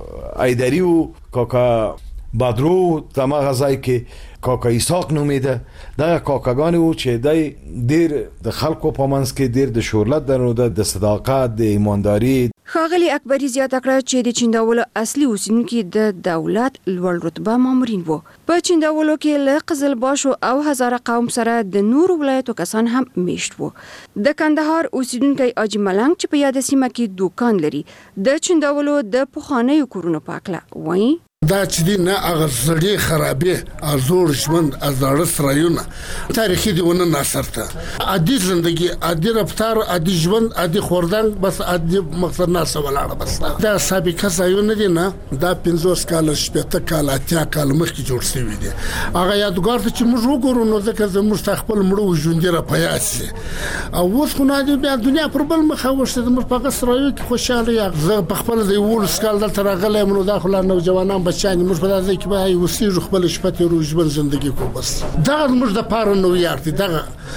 Speaker 26: ایدری و کاکا بدرو تمام غزای کې کاکا ایساق نومیده دا کاکاګان وو چې دای ډیر د خلکو په منځ کې ډیر د شهرت درلوده د صداقت د ایمانداری.
Speaker 29: ښاغلی اکبري زیاته کړه چې د چنداولو اصلي اوسیدونکي د دولت لوړ رتبه مامورین وو. په چنداولو کې له قزلباشو او هزاره قوم سره د نورو ولایتو کسان هم میشت وو. د کندهار اوسیدونکی اجي ملنګ چې په یاد سیمه کې دوکان لري د چنداولو د پخوانیو کورونو پاکله وایي
Speaker 28: دا چې دی نه هغه زړې خرابې ازور ژوند ازاړه سرایونه تاریخي دیونه ناصرته عادي زندگی عادي رفتار عادي ژوند عادي خوردن بس عادي مقصد نه سوالاړه بس دا سابقه ځایونه دي نه دا پنځوس کال شپږ کال اتیا کال مخکې جوړ شوی دي. هغه یادګار چې موږ وګورو نو ځکه زموږ تخپل مړو ژوند را پیاسي او اوس خو نه دی بیا دنیا پر بل مخه ورسته موږ په سرایو کې خوشاله یا زه په خپل دی ول سکال دلته راغلی منو داخله نوجوانان بچانی موږ په داسې کې به وسیږو خپل شپته روزبل ژوندۍ کو بس دا موږ د پاره نو یارتي دا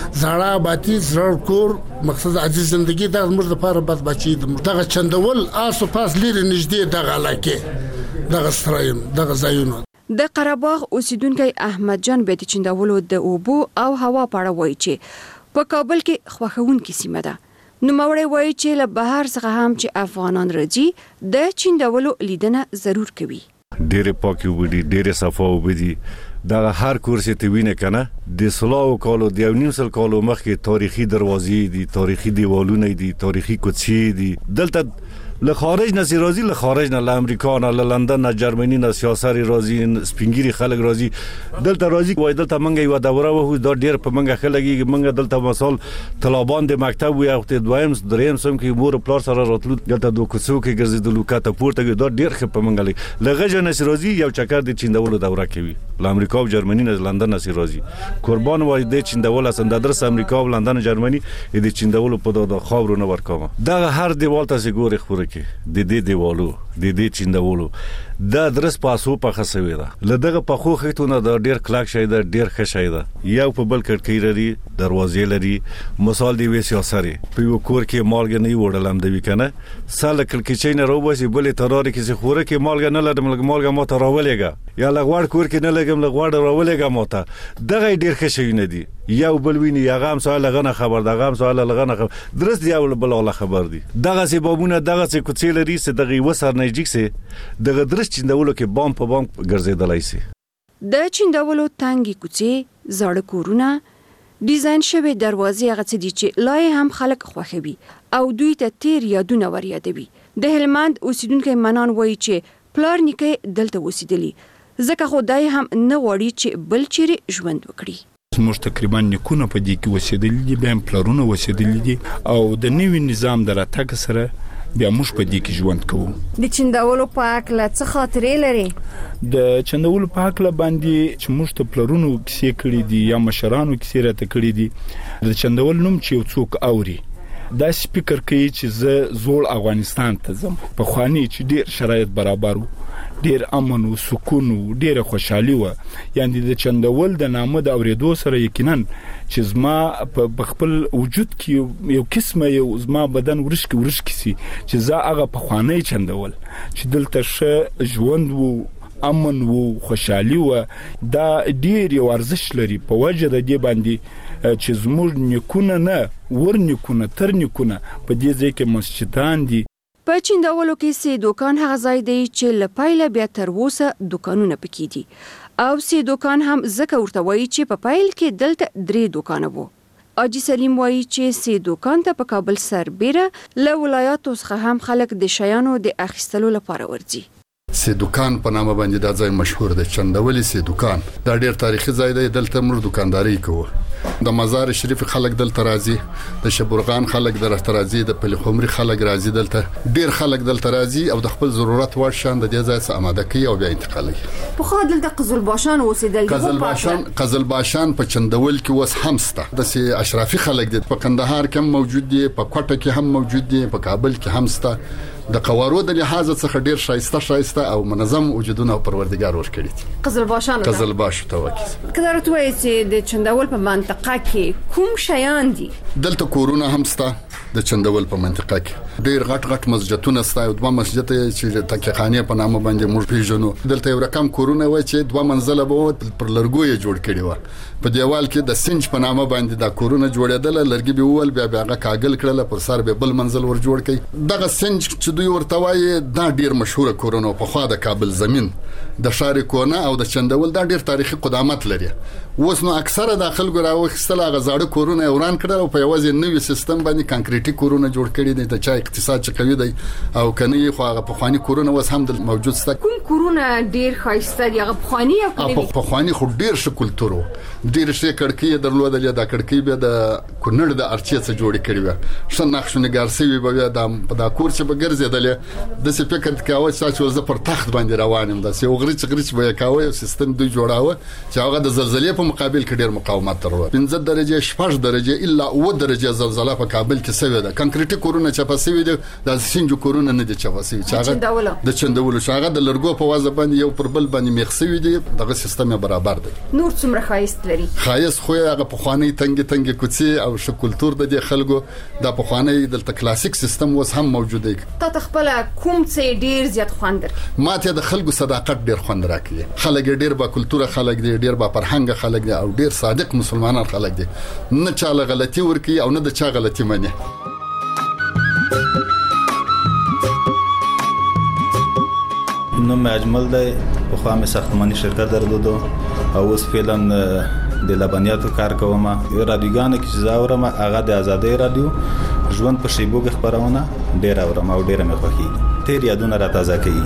Speaker 28: زړه باتی زړه کور مقصد عزیز ژوندۍ دا موږ د پاره بس بچی دا چندول آسو پاس لري نږدې دغه علاقه دغه سرایم دغه ځایونه.
Speaker 29: د قرهباغ اوسیدونکي احمد جان بیت چنداولو د اوبو او هوا پاړه وایي چې په کابل کې خوښونکې سیمه ده. نو موري وایي چې له بهر څخه هم چې افغانان راځي د چنداولو لیدنه ضرور کوي.
Speaker 13: ډېر پاکي وبدي ډېر صفا وبدي دا هر کورس ته وینه کنه د سلاو کالو د یو نیم سل کالو مخکې تاریخي دروازې دي تاریخي دیوالونه دي تاریخي کوڅې دي دلته له خارج نه راځي له خارج نه له امریکا نه له لندن نه جرمني نه سیاسي راځي سپینګيري خلک راځي دلته راځي وای دلته منګه یو دوره وو دا ډېر په منګه خلګي منګه دلته مثال طلبان د مکتب وي او د دویم دریم سم کې مور پلار سره راتلو دلته د کوڅو کې ګرځیدل لوکاته پورته دا ډېر خپ په منګه لغه نه راځي یو چکر د چیندولو دوره کوي له امریکا او جرمني نه لندن نه راځي قربان وای د چیندول اسند درس امریکا او لندن جرمني د چیندولو په د خاورو نه ورکوم دا هر دیوال ته ګوري خوري د دې دیوالو د دې چیندولو دا درس پاسو په خسوي ده لدغه په خو خېټونه د ډیر کلاک شي ده ډیر ښه شي ده یو په بل کړکۍ لري دروازې لري مثال دی وې سیاسري په یو کور کې مالګ نه وړلم د وکنه سال کړکۍ نه روبسي بلې تراري کې خوره کې مالګ نه لرم مالګ مو ته راولېګا یا لغوړ کور کې نه لګم لغوړ راولېګا مو ته دغه ډیر ښه شي نه دي یو بل ویني یا غام سوال غنه خبر دا غام سوال غنه خبر درس دی اول بل الله خبر دی دغه سببونه دغه څه کوڅې لري څه دغه وسر نجیک سه دغه درس چیندولو کې بام په بام ګرځیدلای سي
Speaker 29: د چیندولو تانګي کوڅې زړه کورونه ډیزاین شوی دروازې هغه څه دي چې لای هم خلک خوښوي او دوی ته تیر یادونه ور یادوي. د هلمند اوسیدونکو منان وایي چې پلار نیکه دلته اوسیدلی ځکه خدای هم نه وړي چې بل چیرې ژوند وکړي.
Speaker 15: موږ تقریبا نکونه په دې کې وسیدلې دي بیا پلارونه وسیدلې دي او د نوي نظام دراتګ سره بیا موږ په دې کې ژوند کوو.
Speaker 29: د چندولو پاک له څه خاطرې لري؟
Speaker 15: د چندولو پاک له باندې چې موږ ته پلارونو کیسې کړې دي یا مشرانو کیسې راته کړې دي د چندول نوم چې یو څوک اوري دا سپیکر کوي چې زه زوړ افغانستان ته ځم په خواني چې ډیر شرایط برابر وو ډیر امن او سکون او ډیر خوشحالي و یعنی د چندول د نامه د اوریدو سره یقینا چې زما په خپل وجود کې یو قسمه یو زما بدن ورشک ورشک سي چې زه هغه په خواني چندول چې دلته ش ژوند وو امن وو خوشحالي و دا ډیر یو ارزښت لري په وجه د دې باندې چې زموږ نیکونه نه ورنیکونه ترنیکونه په دې ځای کې مسجدان دي.
Speaker 29: په چیندولو کې سي دوکان هغه ځای دی چې لپایله بیا تر اوسه دوکانونه پکې دي او سي دوکان هم زکه ورته وایي چې په پایل کې دلته درې دوکانه وو. اجي سلیم وایي چې سي دوکان ته په کابل سربېره له ولایاتو څخه هم خلک د شیانو د اخیستلو لپاره ورځي.
Speaker 27: سي دوکان په نامه باندې دا ځای مشهور دی، چندولي سي دوکان. دا ډیر تاریخي ځای دی، دلته موږ دکانداري کوو. د مزار شریف خلک دلته راځي، د شبرغان خلک دلته راځي، د پل خمري خلک راځي، دلته ډیر خلک دلته راځي او د خپل ضرورت وړ شان د دې ځای څخه آماده کوي او بیا انتقالوي.
Speaker 29: په خو دلته قزلباشان اوسېدل.
Speaker 27: قزلباشان قزلباشان په چندول کې وس هم سته. د سي اشرافي خلک دي، په کندهار کې هم موجود دي، په کوټه کې هم موجود دي، په کابل کې هم سته. د قوارو د لحاظ څخه ډیر شایسته شایسته او منظم وجودونه او پروردګار ورکړي دي.
Speaker 29: قزلباشان
Speaker 27: قزلباش ته وکړي.
Speaker 29: کله راته چې د چندول په منطقه کې کوم شیان دي؟
Speaker 27: دلته کورونه هم سته د چندول په منطقه کې. ډیر غټ غټ مسجدونه سته او دوه مسجد چې تکیه خانه په نامه باندې موږ پیژنو. دلته یو رقم کورونه وای چې دوه منزله به پر لرګوي جوړ کړي و. په دیوال کې د سنج په نامه باندې دا کورونه جوړېدل، لرګي به ول بیا بیا کاغل کړل، پر سر به بل منزل ور جوړ کړي. دغه سنج چې دوی ورته وایي دا ډیر مشهور کورونه په خوا د کابل زمين د شاري کونه او د چندول دا ډیر تاریخي قدامت لري. اوس نو اکثره د خلکو راوخستل هغه زاړه کورونه وران کړل او په یوازې نوې سیستم باندې کانکریټي کورونه جوړ کړي دي. د چا اقتصاد چې قوي دی او کني خو هغه په خواني کورونه وس هم موجود ست.
Speaker 29: کوم کورونه ډیر خاصه دي؟ هغه په خواني او
Speaker 27: کني په خواني خو ډیر ش کلتورو ډیر شي کړکۍ درلودل. د کړکۍ به د کونړ د ارچې څخه جوړ کړي و. شن نقش نگار سوي به د په دا کور چې به ګرځیدل د څه فکر کاوه چې زه پر تخت باندې روانم. دا سی وغري چې غري به کاوه سیستم دوی جوړاوه چې هغه د زلزلې په مقابل کې ډیر مقاومت درلود. پنځه درجه شپږ درجه الا اوه درجه زلزلہ په کابل کې سوي ده. کانکریټي کورونه چې په سوي دي د سنجو کورونه نه دي چې په سوي. هغه د چندولو شاغه د لرګو په وازه باندې یو پر بل باندې میخ سوي دي. دغه سیستم برابر دی.
Speaker 29: نور څومره خایست لري؟
Speaker 27: خایست خو هغه په خواني تنګ تنګ کوڅې او ش کلتور د دې خلکو د په خواني د کلاسیک سیستم وس هم موجود دی.
Speaker 29: تا تخپل کوم څه ډیر زیات خوندر؟
Speaker 27: ماته د خلکو صداقت ډیر خوند راکړي. خلک ډیر با کلتور خلک دي، ډیر با فرهنګ خلک دي او ډیر صادق مسلمانان خلک دي. نه چاله غلطي ورکی او نه د چا غلطي مني.
Speaker 16: نوم اجمل دی، په خوا مې ساختماني شرکت درلودو او اوس فعلا د لبنیاتو کار کوم. رادیوګان کې چې زاورم هغه د آزادۍ رادیو ژوند په شیبو کې خبرونه ډیر اورم او ډیر مې خوښیږي. تیر یادونه را تازه کوي.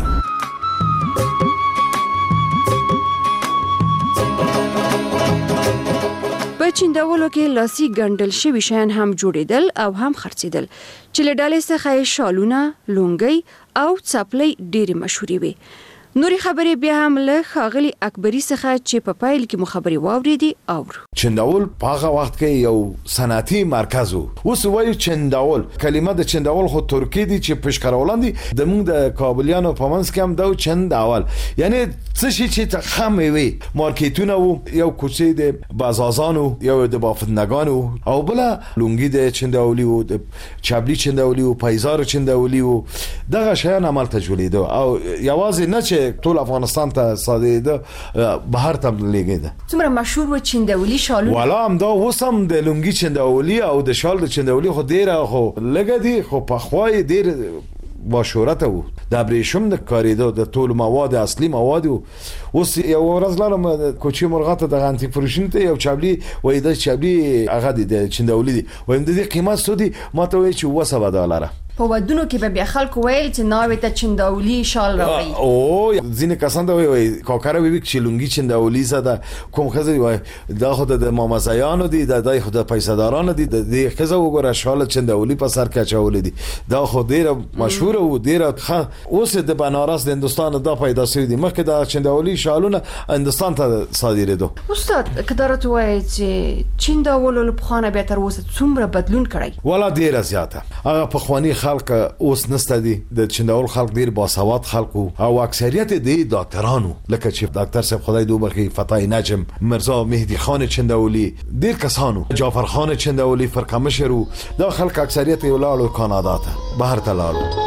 Speaker 29: په چیندولو کې لاسي ګنډل شوي شیان هم جوړېدل او هم خرڅېدل چې له ډلې څخه شالونه، لونګۍ او څپلۍ ډېرې مشهورې وي. نورې خبرې بیا هم له ښاغلي اکبري څخه چې په پایل کې مو خبرې واورېدې اورو.
Speaker 26: چندول په هغه وخت کې یو صنعتي مرکز و. اوس وایو چندول، کلمه د چندول خو ترکی دي چې پشکرولان دي. د موږ د کابلیانو په منځ کې هم دا چندول یعنی څه شي چې خام وي. مارکیټونه وو، یو کوڅې د بازازانو، یو د بافندگانو او بل لونګي د چندولي وو، د چابلی چندولي وو، پایزار چندولي وو. دغه شیان عمل ته جوړېدو او یوازې نه چې ټول افغانستان ته صادریده، بهر ته لګیده.
Speaker 29: څومره مشهور و چندولي شالونه؟
Speaker 26: والا هم دا وسم د لونګي چندولي او د شال د چندولي خو ډیره خو لګه دي، خو په خوای ډیر با شهرت وو. د ابریشم د کاریدو د ټول مواد اصلي مواد وو. اوس یو ورځ لارم کوچی مرغاته د انټي فروشن ته یو چابلی وای د چابلی هغه د چندولي دي وایم د دې قیمت سودي ماته وای چې وسه ډالر.
Speaker 29: په ودونو کې به بیا خلکو ویل چې ناوې ته چندولي شال راوړي.
Speaker 26: او ځینې کسان دا وایي کاکره وی چې لونګي چندولي زده کوم خزه وای دا خو د مامزایانو دي، د دای خو د پیسادارانو دي، د دې خزه وګوره شال چندولي په سر کې چول دي. دا خو ډیره مشهور او ډیره اوس د بنارس د هندستان دا پیدا شوی دي. مخکې د چندولي شالونه هندستان ته صادرېدو.
Speaker 29: استاد کدارت وای چې چندولو په خانه به تر اوسه څومره بدلون کړی؟
Speaker 26: ولا ډیره زیاته. هغه په خواني خلک اوس نسته دي. د چندول خلک ډیر باسواد خلکو او اکثریت د ډاکټرانو لکه چې ډاکټر صاحب خدای دوه بخي فتای نجم، مرزا مهدی خان چندولي، ډیر کسانو، جعفر خان چندولي، فرقمشرو، دا خلک اکثریت ولالو کانادا ته بهر ته لاړو.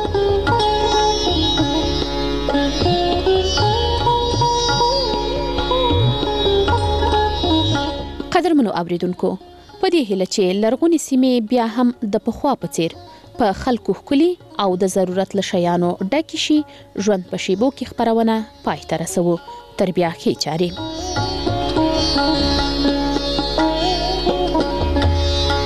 Speaker 14: قدرمنو اوریدونکو، په دې هیله چې لرغونی سیمې بیا هم د پخوا په څیر په خلکو ښکلي او د ضرورت له شیانو ډکې شي. ژوند په شیبو کې خپرونه پای ته رسوو. تر بیا ښې چارې.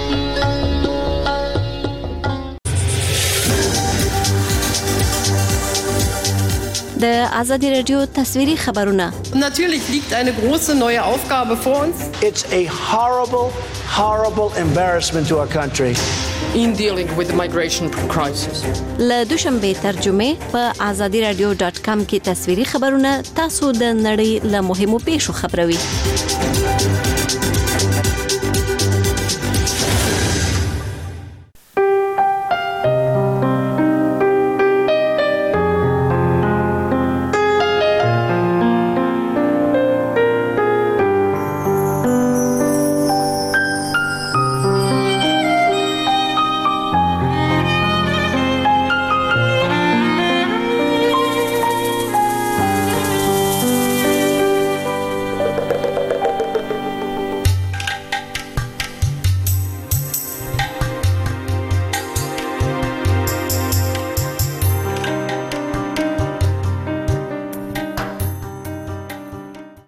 Speaker 2: د آزادي رادیو تصویري خبرونه.
Speaker 3: Natürlich liegt eine große neue Aufgabe vor uns.
Speaker 17: It's a horrible, horrible embarrassment to our country.
Speaker 3: In dealing with the migration crisis.
Speaker 2: له دوشنبه ترجمه په آزادي رادیو ډاټ کام کې تصویري خبرونه تاسو د نړۍ له مهمو پیښو خبروي.